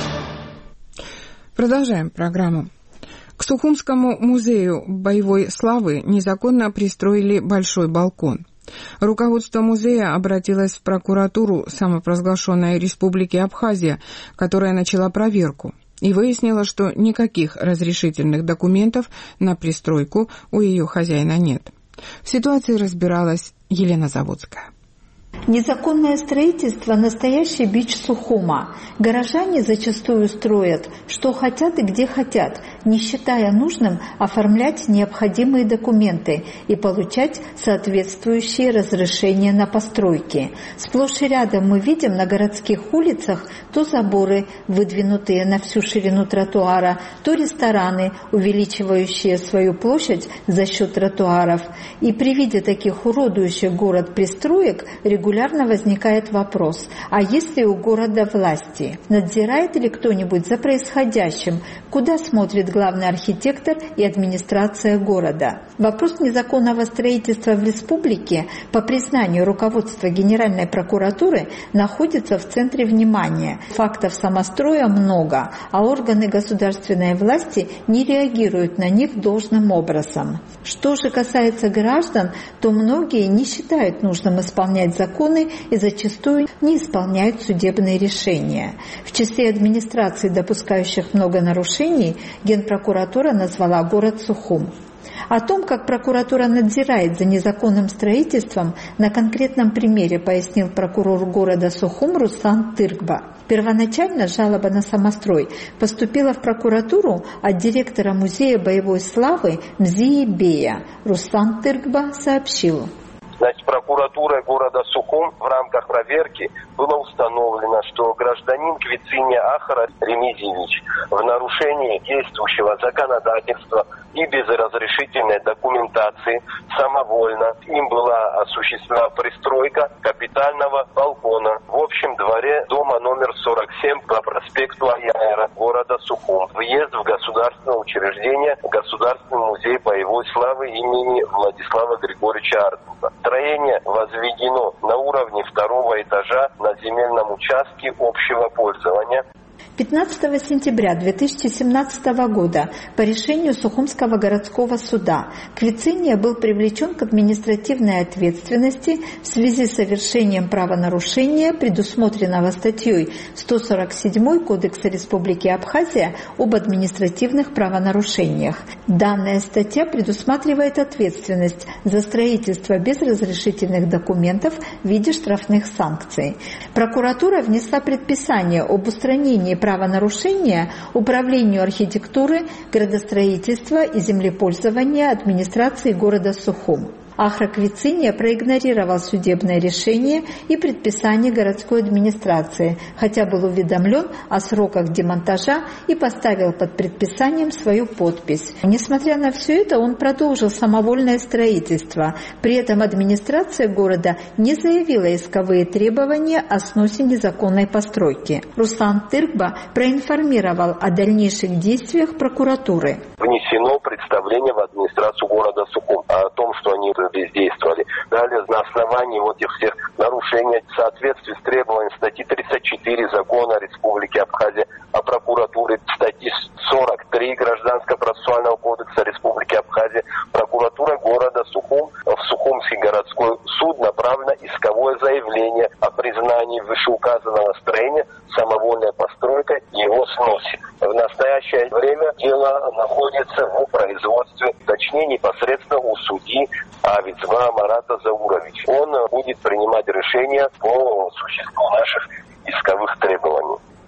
Продолжаем программу. К Сухумскому музею боевой славы незаконно пристроили большой балкон. Руководство музея обратилось в прокуратуру самопровозглашенной Республики Абхазия, которая начала проверку, и выяснила, что никаких разрешительных документов на пристройку у ее хозяина нет. В ситуации разбиралась Елена Заводская. Незаконное строительство – настоящий бич Сухума. Горожане зачастую строят, что хотят и где хотят, не считая нужным оформлять необходимые документы и получать соответствующие разрешения на постройки. Сплошь и рядом мы видим на городских улицах то заборы, выдвинутые на всю ширину тротуара, то рестораны, увеличивающие свою площадь за счет тротуаров. И при виде таких уродующих город пристроек регулярно Регулярно возникает вопрос, а есть ли у города власти? Надзирает ли кто-нибудь за происходящим? Куда смотрит главный архитектор и администрация города? Вопрос незаконного строительства в республике, по признанию руководства Генеральной прокуратуры, находится в центре внимания. Фактов самостроя много, а органы государственной власти не реагируют на них должным образом. Что же касается граждан, то многие не считают нужным исполнять закон и зачастую не исполняют судебные решения. В числе администраций, допускающих много нарушений, Генпрокуратура назвала город Сухум. О том, как прокуратура надзирает за незаконным строительством, на конкретном примере пояснил прокурор города Сухум Руслан Тыркба. Первоначально жалоба на самострой поступила в прокуратуру от директора музея боевой славы Мзии Бея. Руслан Тыркба сообщил. Значит, прокуратурой города Сухум в рамках проверки было установлено, что гражданин Квициня Ахара Ремизевич в нарушении действующего законодательства и без разрешительной документации самовольно им была осуществлена пристройка капитального балкона в общем дворе дома номер сорок семь по проспекту Аяра города Сухум. Въезд в государственное учреждение Государственный музей боевой славы имени Владислава Григорьевича Артура. Строение возведено на уровне второго этажа на земельном участке общего пользования. пятнадцатого сентября две тысячи семнадцатого года по решению Сухумского городского суда Квициния был привлечен к административной ответственности в связи с совершением правонарушения, предусмотренного статьей сто сорок семь Кодекса Республики Абхазия об административных правонарушениях. Данная статья предусматривает ответственность за строительство без разрешительных документов в виде штрафных санкций. Прокуратура внесла предписание об устранении правонарушения Управлению архитектуры, градостроительства и землепользования администрации города Сухум. Ахра Квициния проигнорировал судебное решение и предписание городской администрации, хотя был уведомлен о сроках демонтажа и поставил под предписанием свою подпись. Несмотря на все это, он продолжил самовольное строительство. При этом администрация города не заявила исковые требования о сносе незаконной постройки. Руслан Тыркба проинформировал о дальнейших действиях прокуратуры. Внесено представление в администрацию города Сухум о том, что они бездействовали. Далее, на основании вот этих всех нарушений в соответствии с требованием статьи тридцать четыре Закона Республики Абхазия о прокуратуре, статьи сорок три Гражданско-процессуального кодекса Республики Абхазия, прокуратура города Сухум в Сухумский городской суд направлено исковое заявление о признании вышеуказанного строения самовольной постройкой и его сносе. В настоящее время дело находится в производстве, точнее непосредственно у судьи Авицва Марата Зауровича. Он будет принимать решения по существу наших исковых требований.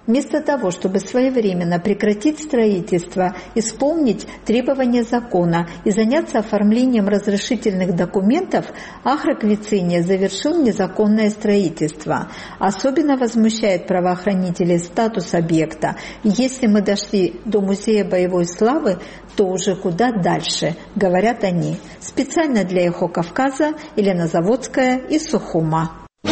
вместо того, чтобы своевременно прекратить строительство, исполнить требования закона и заняться оформлением разрешительных документов, Ахрак-Вициния завершил незаконное строительство. Особенно возмущает правоохранителей статус объекта. Если мы дошли до музея боевой славы, то уже куда дальше, говорят они. Специально для «Эхо Кавказа» Елена Заводская из Сухума.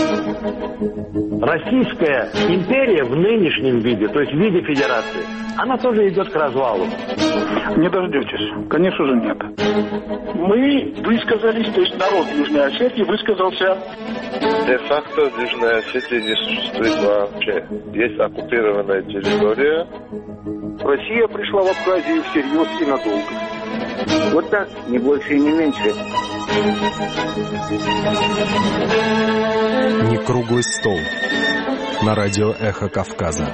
Российская империя в нынешнем виде, то есть в виде федерации, она тоже идет к развалу. Не дождетесь. Конечно же нет. Мы высказались, то есть народ Южной Осетии высказался. Де-факто Южная Осетия не существует вообще. Есть оккупированная территория. Россия пришла в Абхазию всерьез и надолго. Вот так, не больше и не меньше. Не круглый стол. На радио «Эхо Кавказа».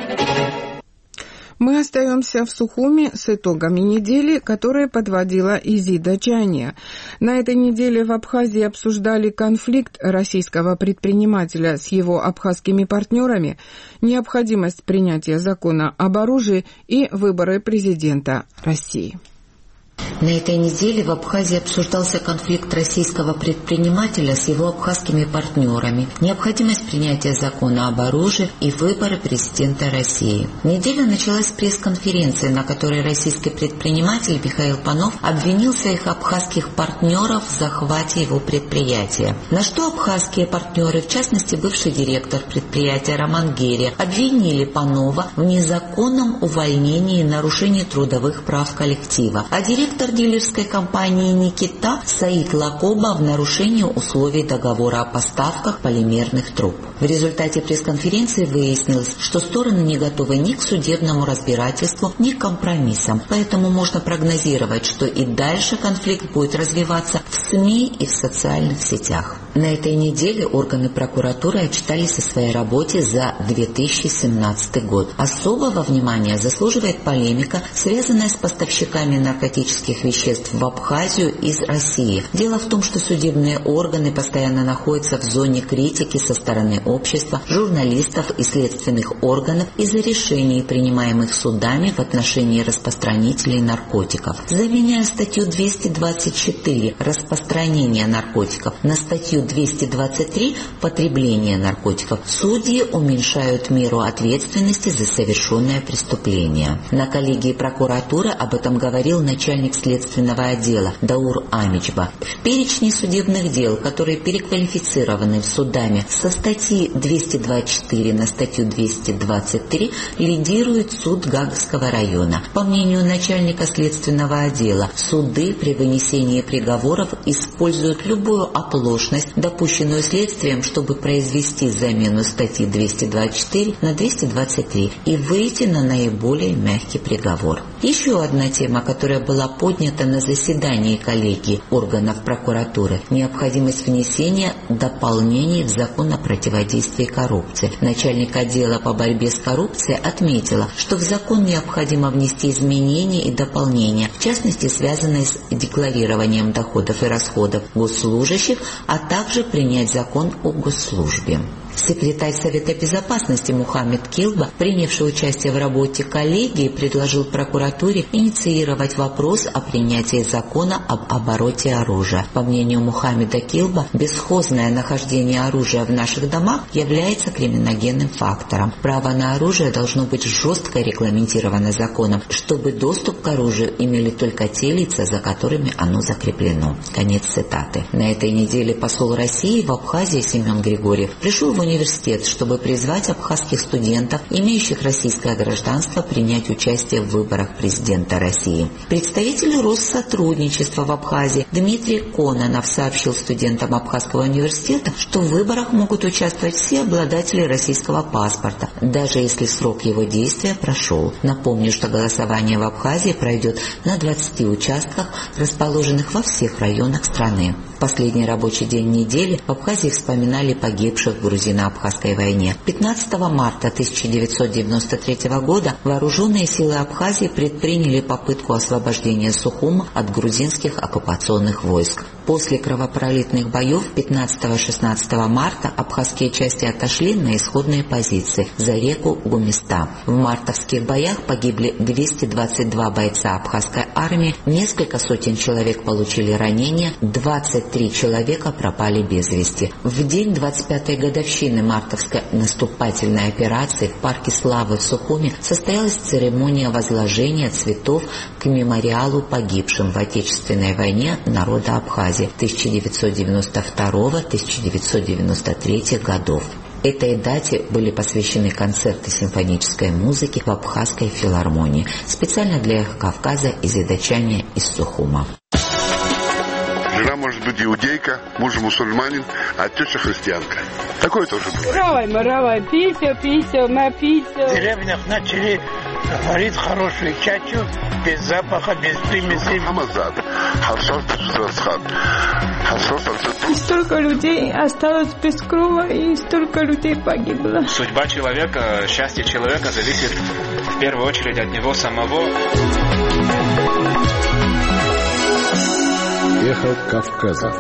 Мы остаемся в Сухуми с итогами недели, которые подводила Изида Джания. На этой неделе в Абхазии обсуждали конфликт российского предпринимателя с его абхазскими партнерами, необходимость принятия закона об оружии и выборы президента России. На этой неделе в Абхазии обсуждался конфликт российского предпринимателя с его абхазскими партнерами, необходимость принятия закона об оружии и выборы президента России. Неделя началась с пресс-конференции, на которой российский предприниматель Михаил Панов обвинил своих абхазских партнеров в захвате его предприятия. На что абхазские партнеры, в частности бывший директор предприятия Роман Герия, обвинили Панова в незаконном увольнении и нарушении трудовых прав коллектива, а директор дилерской компании «Никита» Саид Лакоба в нарушении условий договора о поставках полимерных труб. В результате пресс-конференции выяснилось, что стороны не готовы ни к судебному разбирательству, ни к компромиссам, поэтому можно прогнозировать, что и дальше конфликт будет развиваться в СМИ и в социальных сетях. На этой неделе органы прокуратуры отчитались о своей работе за две тысячи семнадцатый год. Особого внимания заслуживает полемика, связанная с поставщиками наркотических веществ в Абхазию из России. Дело в том, что судебные органы постоянно находятся в зоне критики со стороны общества, журналистов и следственных органов из-за решений, принимаемых судами в отношении распространителей наркотиков. Заменяя статью двести двадцать четыре «Распространение наркотиков» на статью двести двадцать три «Потребление наркотиков», судьи уменьшают меру ответственности за совершенное преступление. На коллегии прокуратуры об этом говорил начальник следственного отдела Даур Амичба. В перечне судебных дел, которые переквалифицированы в судами со статьи двести двадцать четыре на статью двести двадцать три, лидирует суд Гагского района. По мнению начальника следственного отдела, суды при вынесении приговоров используют любую оплошность, допущенную следствием, чтобы произвести замену статьи двести двадцать четыре на двести двадцать три и выйти на наиболее мягкий приговор. Еще одна тема, которая была поднята на заседании коллегии органов прокуратуры – необходимость внесения дополнений в закон о противодействии коррупции. Начальник отдела по борьбе с коррупцией отметила, что в закон необходимо внести изменения и дополнения, в частности связанные с декларированием доходов и расходов госслужащих, а также принять закон о госслужбе. Секретарь Совета Безопасности Мухаммед Килба, принявший участие в работе коллегии, предложил прокуратуре инициировать вопрос о принятии закона об обороте оружия. По мнению Мухаммеда Килба, бесхозное нахождение оружия в наших домах является криминогенным фактором. Право на оружие должно быть жестко регламентировано законом, чтобы доступ к оружию имели только те лица, за которыми оно закреплено. Конец цитаты. На этой неделе посол России в Абхазии Семен Григорьев пришел в университет, чтобы призвать абхазских студентов, имеющих российское гражданство, принять участие в выборах президента России. Представитель Россотрудничества в Абхазии Дмитрий Кононов сообщил студентам Абхазского университета, что в выборах могут участвовать все обладатели российского паспорта, даже если срок его действия прошел. Напомню, что голосование в Абхазии пройдет на двадцати участках, расположенных во всех районах страны. В последний рабочий день недели в Абхазии вспоминали погибших в грузинском ходе на Абхазской войне. пятнадцатого марта тысяча девятьсот девяносто третьего года вооруженные силы Абхазии предприняли попытку освобождения Сухума от грузинских оккупационных войск. После кровопролитных боев пятнадцатого-шестнадцатого марта абхазские части отошли на исходные позиции за реку Гумиста. В мартовских боях погибли двести двадцать два бойца абхазской армии, несколько сотен человек получили ранения, двадцать три человека пропали без вести. В день двадцать пятой годовщины мартовской наступательной операции в парке Славы в Сухуме состоялась церемония возложения цветов к мемориалу погибшим в Отечественной войне народа Абхазии тысяча девятьсот девяносто второго — тысяча девятьсот девяносто третьего годов. Этой дате были посвящены концерты симфонической музыки в Абхазской филармонии, специально для «Эхо Кавказа» изъедочане из Сухума. Жена может быть иудейка, муж мусульманин, а теща христианка. Такое тоже бывает. Равай, маравай, пися, пися, напися. В деревнях начали варить хорошую чачу, без запаха, без примесей. Хамазад, харшот, расхат, харшот, и столько людей осталось без крова, и столько людей погибло. Судьба человека, счастье человека зависит в первую очередь от него самого. Эхо Кавказа.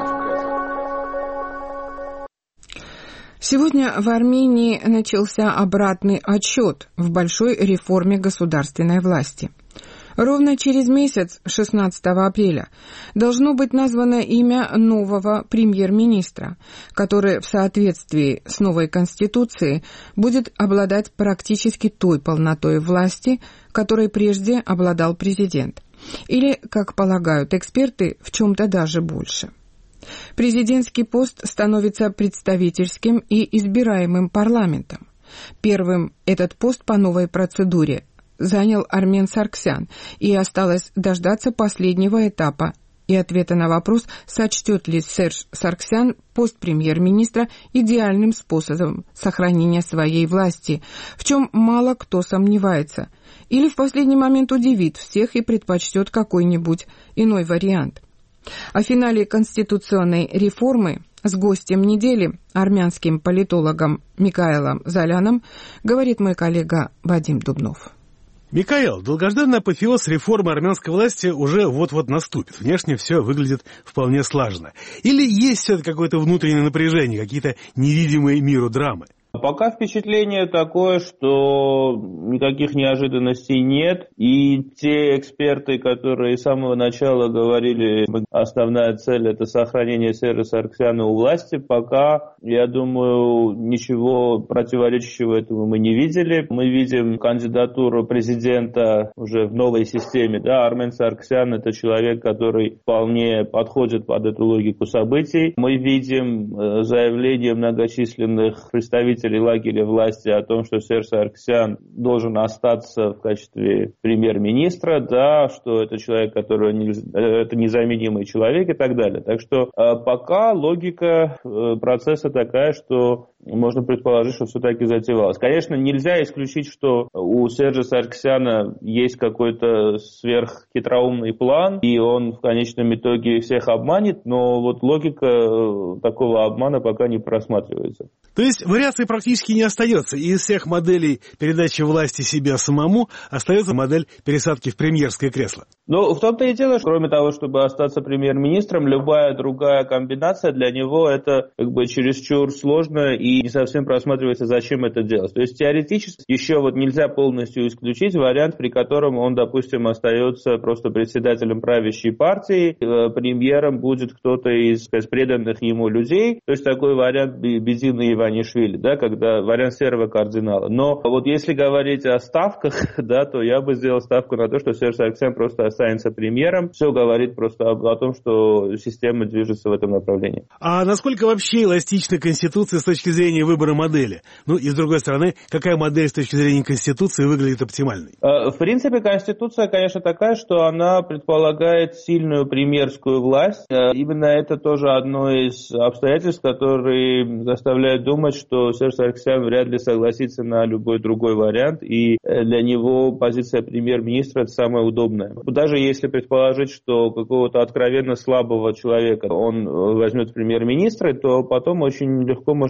Сегодня в Армении начался обратный отсчет в большой реформе государственной власти. Ровно через месяц, шестнадцатого апреля, должно быть названо имя нового премьер-министра, который в соответствии с новой конституцией будет обладать практически той полнотой власти, которой прежде обладал президент. Или, как полагают эксперты, в чем-то даже больше. Президентский пост становится представительским и избираемым парламентом. Первым этот пост по новой процедуре занял Армен Сарксян, и осталось дождаться последнего этапа и ответа на вопрос, сочтет ли Серж Сарксян пост премьер-министра идеальным способом сохранения своей власти, в чем мало кто сомневается, или в последний момент удивит всех и предпочтет какой-нибудь иной вариант. О финале конституционной реформы с гостем недели, армянским политологом Микаэлом Заляном, говорит мой коллега Вадим Дубнов. Микаэл, долгожданный апофеоз реформы армянской власти уже вот-вот наступит. Внешне все выглядит вполне слаженно. Или есть все-таки какое-то внутреннее напряжение, какие-то невидимые миру драмы? Пока впечатление такое, что никаких неожиданностей нет, и те эксперты, которые с самого начала говорили, основная цель — это сохранение Сержа Сарксяна у власти, пока, я думаю, ничего противоречащего этому мы не видели. Мы видим кандидатуру президента уже в новой системе. Да, Армен Сарксян — это человек, который вполне подходит под эту логику событий. Мы видим заявление многочисленных представителей лагеря власти о том, что Серж Сарксян должен остаться в качестве премьер-министра, да, что это человек, который не, это незаменимый человек и так далее. Так что пока логика процесса такая, что можно предположить, что все-таки затевалось. Конечно, нельзя исключить, что у Сержа Сарксяна есть какой-то сверххитроумный план, и он в конечном итоге всех обманет, но вот логика такого обмана пока не просматривается. То есть вариаций практически не остается, и из всех моделей передачи власти себе самому остается модель пересадки в премьерское кресло. Ну, в том-то и дело, что кроме того, чтобы остаться премьер-министром, любая другая комбинация для него это как бы чересчур сложно и не совсем просматривается, зачем это делать. То есть теоретически еще вот нельзя полностью исключить вариант, при котором он, допустим, остается просто председателем правящей партии, премьером будет кто-то из преданных ему людей. То есть такой вариант Бедина Иванишвили, да, когда вариант серого кардинала. Но вот если говорить о ставках, да, то я бы сделал ставку на то, что Серж Сарксян просто останется премьером. Все говорит просто о, о том, что система движется в этом направлении. А насколько вообще эластична Конституция с точки зрения выбора модели? Ну и с другой стороны, какая модель с точки зрения Конституции выглядит оптимальной? В принципе, Конституция, конечно, такая, что она предполагает сильную премьерскую власть. Именно это тоже одно из обстоятельств, которые заставляют думать, что Серж Сарксян вряд ли согласится на любой другой вариант, и для него позиция премьер-министра — это самое удобное. Даже если предположить, что какого-то откровенно слабого человека он возьмет в премьер-министры, то потом очень легко можно представить,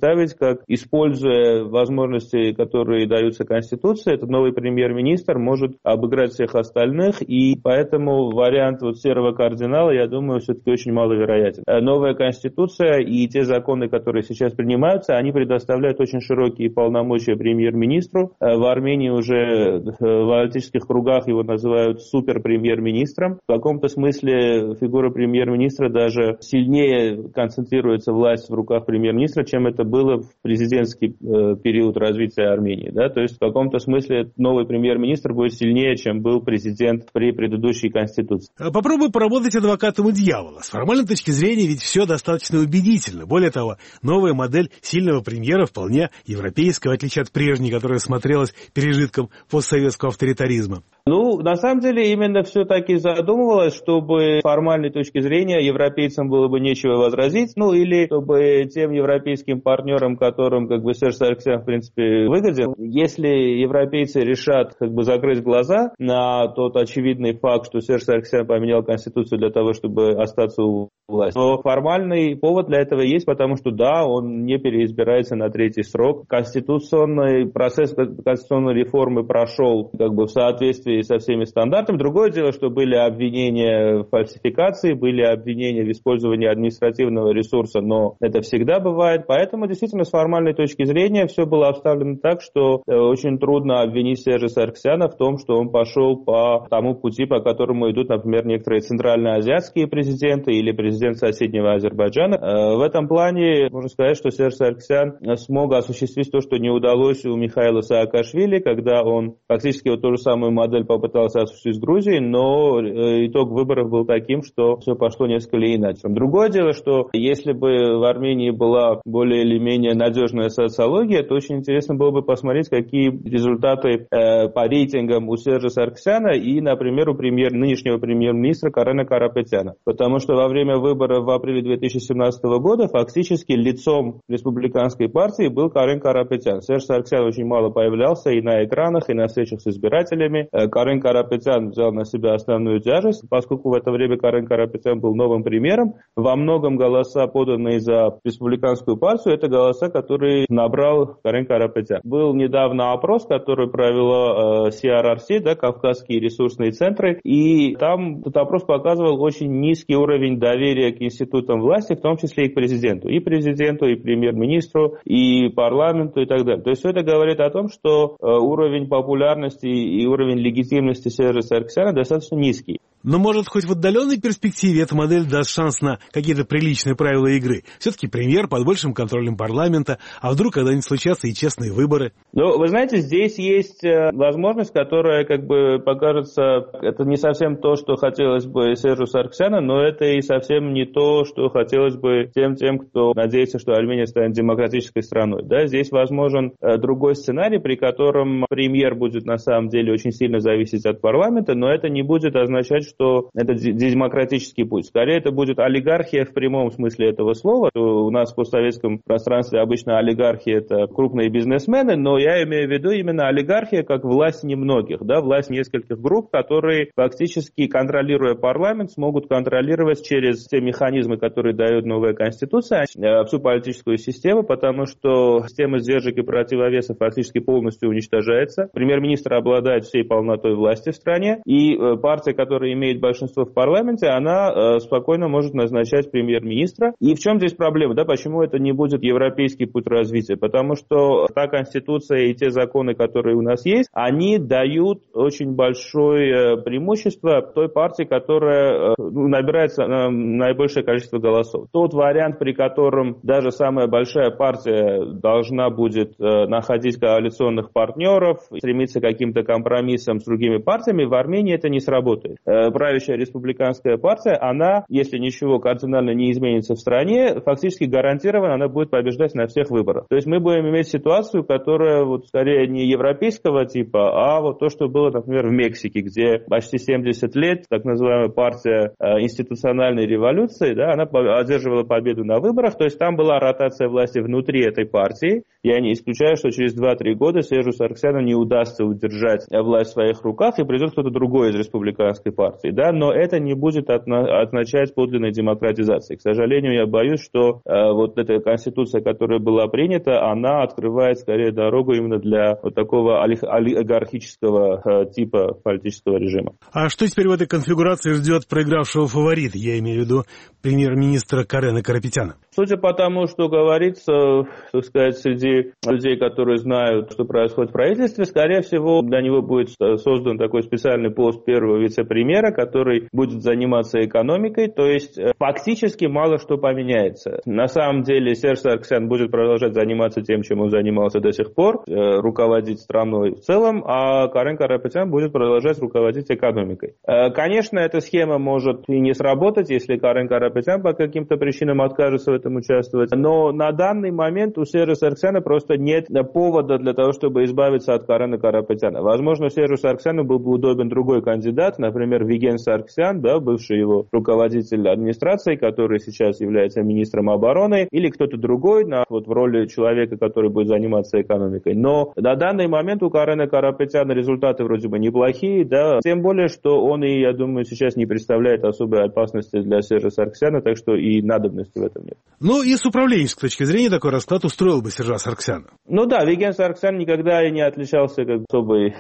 представить, как, используя возможности, которые даются Конституцией, этот новый премьер-министр может обыграть всех остальных, и поэтому вариант вот серого кардинала, я думаю, все-таки очень маловероятен. Новая Конституция и те законы, которые сейчас принимаются, они предоставляют очень широкие полномочия премьер-министру. В Армении уже в политических кругах его называют супер-премьер-министром. В каком-то смысле фигура премьер-министра даже сильнее концентрируется власть в руках премьер-министра, чем это было в президентский э, период развития Армении. Да? То есть в каком-то смысле новый премьер-министр будет сильнее, чем был президент при предыдущей конституции. Попробуй поработать адвокатом у дьявола. С формальной точки зрения ведь все достаточно убедительно. Более того, новая модель сильного премьера вполне европейская, в отличие от прежней, которая смотрелась пережитком постсоветского авторитаризма. Ну, на самом деле, именно все-таки задумывалось, чтобы с формальной точки зрения европейцам было бы нечего возразить, ну, или чтобы тем европейским партнерам, которым, как бы, Серж Саргсян, в принципе, выгоден, если европейцы решат, как бы, закрыть глаза на тот очевидный факт, что Серж Саргсян поменял Конституцию для того, чтобы остаться у власти, то формальный повод для этого есть, потому что, да, он не переизбирается на третий срок. Конституционный процесс конституционной реформы прошел, как бы, в соответствии со всеми стандартами. Другое дело, что были обвинения в фальсификации, были обвинения в использовании административного ресурса, но это всегда бывает. Поэтому, действительно, с формальной точки зрения все было обставлено так, что очень трудно обвинить Сержа Саргсяна в том, что он пошел по тому пути, по которому идут, например, некоторые центральноазиатские президенты или президент соседнего Азербайджана. В этом плане можно сказать, что Серж Саргсян смог осуществить то, что не удалось у Михаила Саакашвили, когда он фактически вот ту же самую модель попытался осуществить в Грузии, но итог выборов был таким, что все пошло несколько иначе. Другое дело, что если бы в Армении была более или менее надежная социология, то очень интересно было бы посмотреть, какие результаты э, по рейтингам у Сержа Саргсяна и, например, у премьер, нынешнего премьер-министра Карена Карапетяна. Потому что во время выборов в апреле две тысячи семнадцатого года фактически лицом республиканской партии был Карен Карапетян. Серж Саргсян очень мало появлялся и на экранах, и на встречах с избирателями. Карен Карапетян взял на себя основную тяжесть, поскольку в это время Карен Карапетян был новым премьером. Во многом голоса, поданные за республиканскую партию, это голоса, которые набрал Карен Карапетян. Был недавно опрос, который провела э, си ар ар си, да, Кавказские ресурсные центры, и там этот опрос показывал очень низкий уровень доверия к институтам власти, в том числе и к президенту. И президенту, и премьер-министру, и парламенту, и так далее. То есть это говорит о том, что э, уровень популярности и уровень легитимности Сержа Саргсяна достаточно низкий. Но, может, хоть в отдаленной перспективе эта модель даст шанс на какие-то приличные правила игры. Все-таки премьер под большим контролем парламента, а вдруг когда-нибудь случатся и честные выборы? Ну, вы знаете, здесь есть возможность, которая, как бы, покажется, это не совсем то, что хотелось бы Сержу Саргсяну, но это и совсем не то, что хотелось бы тем, тем, кто надеется, что Армения станет демократической страной. Да, здесь возможен другой сценарий, при котором премьер будет на самом деле очень сильно зависеть от парламента, но это не будет означать, что это демократический путь. Скорее, это будет олигархия в прямом смысле этого слова. У нас в постсоветском пространстве обычно олигархи — это крупные бизнесмены, но я имею в виду именно олигархия как власть немногих, да, власть нескольких групп, которые фактически, контролируя парламент, смогут контролировать через те механизмы, которые дает новая Конституция, всю политическую систему, потому что система сдержек и противовесов фактически полностью уничтожается. Премьер-министр обладает всей полнотой власти в стране, и партия, которая имеет большинство в парламенте, она э, спокойно может назначать премьер-министра. И в чем здесь проблема? Да, почему это не будет европейский путь развития? Потому что та Конституция и те законы, которые у нас есть, они дают очень большое преимущество той партии, которая э, набирает э, наибольшее количество голосов. Тот вариант, при котором даже самая большая партия должна будет э, находить коалиционных партнеров, стремиться к каким-то компромиссам с другими партиями, в Армении это не сработает. Правящая республиканская партия, она, если ничего кардинально не изменится в стране, фактически гарантированно она будет побеждать на всех выборах. То есть мы будем иметь ситуацию, которая вот скорее не европейского типа, а вот то, что было, например, в Мексике, где почти семьдесят лет так называемая партия э, институциональной революции, да, она одерживала победу на выборах, то есть там была ротация власти внутри этой партии, я не исключаю, что через два-три года Сержу Саргсяну не удастся удержать власть в своих руках и придет кто-то другой из республиканской партии, да, но это не будет означать подлинной демократизации. К сожалению, я боюсь, что э, вот эта конституция, которая была принята, она открывает скорее дорогу именно для вот такого олигархического э, типа политического режима. А что теперь в этой конфигурации ждет проигравшего фаворита, я имею в виду премьер-министра Карена Карапетяна? Судя по тому, что говорится, так сказать, среди людей, которые знают, что происходит в правительстве, скорее всего, для него будет создан такой специальный пост первого вице-премьера, который будет заниматься экономикой, то есть фактически мало что поменяется. На самом деле Серж Саргсян будет продолжать заниматься тем, чем он занимался до сих пор, руководить страной в целом, а Карен Карапетян будет продолжать руководить экономикой. Конечно, эта схема может и не сработать, если Карен Карапетян по каким-то причинам откажется в этом участвовать, но на данный момент у Сержа Саргсяна просто нет повода для того, чтобы избавиться от Карена Карапетяна. Возможно, Сержу Саргсяну был бы удобен другой кандидат, например, Виген Саргсян, да, бывший его руководитель администрации, который сейчас является министром обороны, или кто-то другой на, вот, в роли человека, который будет заниматься экономикой. Но на данный момент у Карена Карапетяна результаты вроде бы неплохие, да, тем более, что он и, я думаю, сейчас не представляет особой опасности для Сержа Саргсяна, так что и надобности в этом нет. Ну и с управленческой точки зрения такой расклад устроил бы Сержа Саргсяна. Ну да, Виген Саргсян никогда и не отличался как особой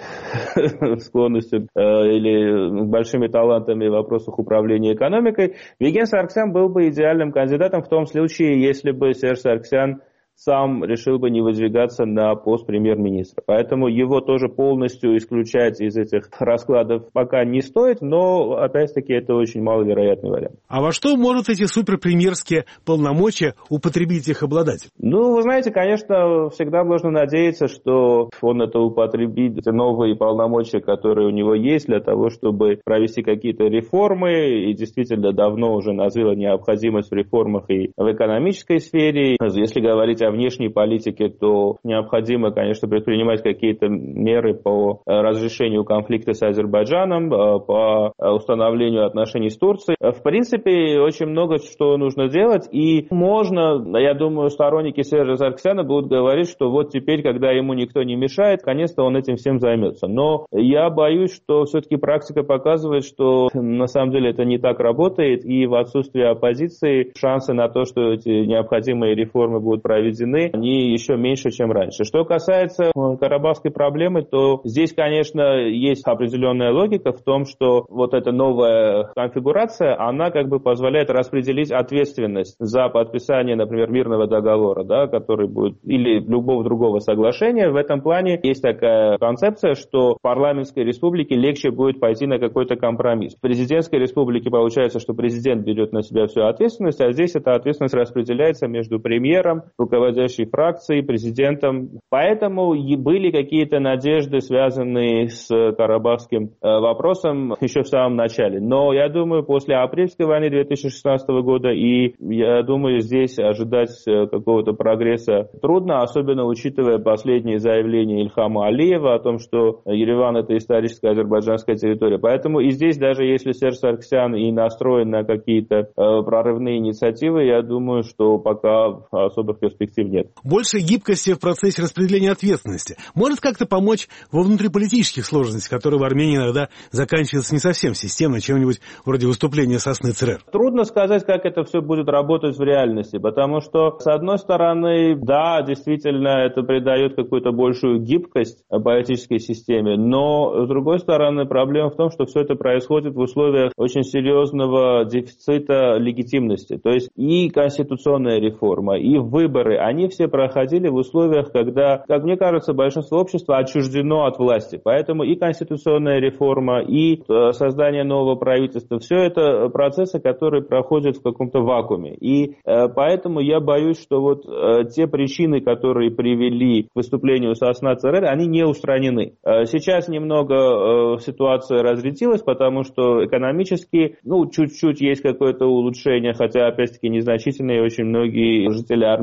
склонностью э, или большими талантами в вопросах управления экономикой. Виген Саргсян был бы идеальным кандидатом в том случае, если бы Серж Саргсян сам решил бы не выдвигаться на пост премьер-министра. Поэтому его тоже полностью исключать из этих раскладов пока не стоит, но, опять-таки, это очень маловероятный вариант. А во что могут эти суперпремьерские полномочия употребить их обладатель? Ну, вы знаете, конечно, всегда можно надеяться, что он это употребит, эти новые полномочия, которые у него есть, для того, чтобы провести какие-то реформы, и действительно давно уже назрела необходимость в реформах и в экономической сфере. Если говорить о внешней политике, то необходимо, конечно, предпринимать какие-то меры по разрешению конфликта с Азербайджаном, по установлению отношений с Турцией. В принципе, очень много что нужно делать, и можно, я думаю, сторонники Сержа Саргсяна будут говорить, что вот теперь, когда ему никто не мешает, конечно, он этим всем займется. Но я боюсь, что все-таки практика показывает, что на самом деле это не так работает, и в отсутствии оппозиции шансы на то, что эти необходимые реформы будут проведены, они еще меньше, чем раньше. Что касается карабахской проблемы, то здесь, конечно, есть определенная логика в том, что вот эта новая конфигурация, она как бы позволяет распределить ответственность за подписание, например, мирного договора, да, который будет, или любого другого соглашения. В этом плане есть такая концепция, что в парламентской республике легче будет пойти на какой-то компромисс. В президентской республике получается, что президент берет на себя всю ответственность, а здесь эта ответственность распределяется между премьером, руководителем фракции, президентом. Поэтому и были какие-то надежды, связанные с карабахским вопросом еще в самом начале. Но я думаю, после апрельской войны две тысячи шестнадцатого года, и я думаю, здесь ожидать какого-то прогресса трудно, особенно учитывая последние заявления Ильхама Алиева о том, что Ереван — это историческая азербайджанская территория. Поэтому и здесь, даже если Серж Саргсян и настроен на какие-то прорывные инициативы, я думаю, что пока особых перспектив нет. Больше гибкости в процессе распределения ответственности может как-то помочь во внутриполитических сложностях, которые в Армении иногда заканчиваются не совсем системно, чем-нибудь вроде выступления Сосны ЦРР? Трудно сказать, как это все будет работать в реальности, потому что, с одной стороны, да, действительно, это придает какую-то большую гибкость политической системе, но, с другой стороны, проблема в том, что все это происходит в условиях очень серьезного дефицита легитимности. То есть и конституционная реформа, и выборы, они все проходили в условиях, когда, как мне кажется, большинство общества отчуждено от власти. Поэтому и конституционная реформа, и создание нового правительства, все это процессы, которые проходят в каком-то вакууме. И э, поэтому я боюсь, что вот э, те причины, которые привели к выступлению Сосна ЦРР, они не устранены. Э, сейчас немного э, ситуация разрядилась, потому что экономически, ну, чуть-чуть есть какое-то улучшение, хотя, опять-таки, незначительное, и очень многие жители Армении сейчас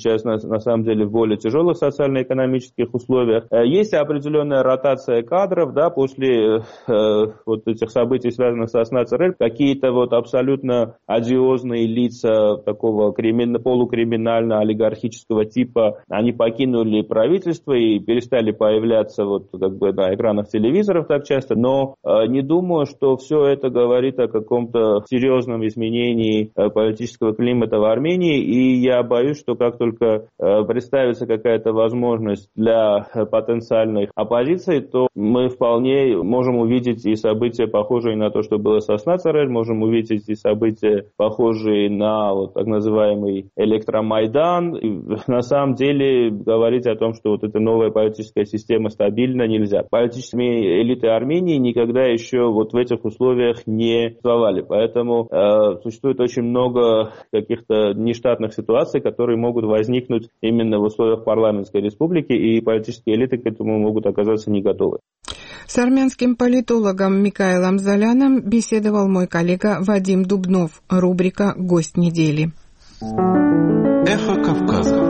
сейчас на, на самом деле в более тяжелых социально-экономических условиях. Есть определенная ротация кадров, да, после э, вот этих событий, связанных с Осна ЦРЛ, какие-то вот абсолютно одиозные лица такого кримин... полукриминально-олигархического типа, они покинули правительство и перестали появляться вот как бы на экранах телевизоров так часто, но э, не думаю, что все это говорит о каком-то серьезном изменении э, политического климата в Армении, и я боюсь, что как только э, представится какая-то возможность для э, потенциальной оппозиции, то мы вполне можем увидеть и события, похожие на то, что было с Осна ЦРЛ, можем увидеть и события, похожие на вот, так называемый электромайдан. И, на самом деле говорить о том, что вот эта новая политическая система стабильна, нельзя. Политические элиты Армении никогда еще вот в этих условиях не существовали. Поэтому э, существует очень много каких-то нештатных ситуаций, которые могут возникнуть именно в условиях парламентской республики, и политические элиты к этому могут оказаться не готовы. С армянским политологом Микаэлом Золяном беседовал мой коллега Вадим Дубнов. Рубрика «Гость недели». Эхо Кавказа.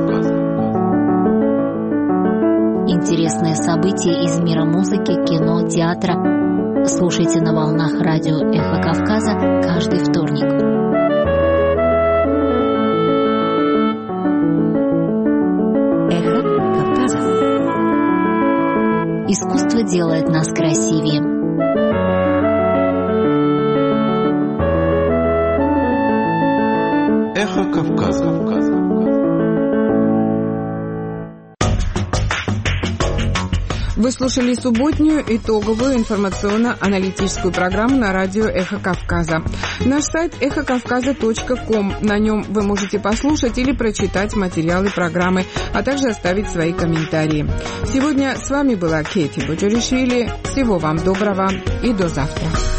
Интересные события из мира музыки, кино, театра. Слушайте на волнах радио «Эхо Кавказа» каждый вторник. «Эхо Кавказа». Искусство делает нас красивее. Эхо Кавказа. Вы слушали субботнюю итоговую информационно-аналитическую программу на радио «Эхо Кавказа». Наш сайт эхо кавказа точка ком. На нем вы можете послушать или прочитать материалы программы, а также оставить свои комментарии. Сегодня с вами была Кейти Буджуришвили. Всего вам доброго и до завтра.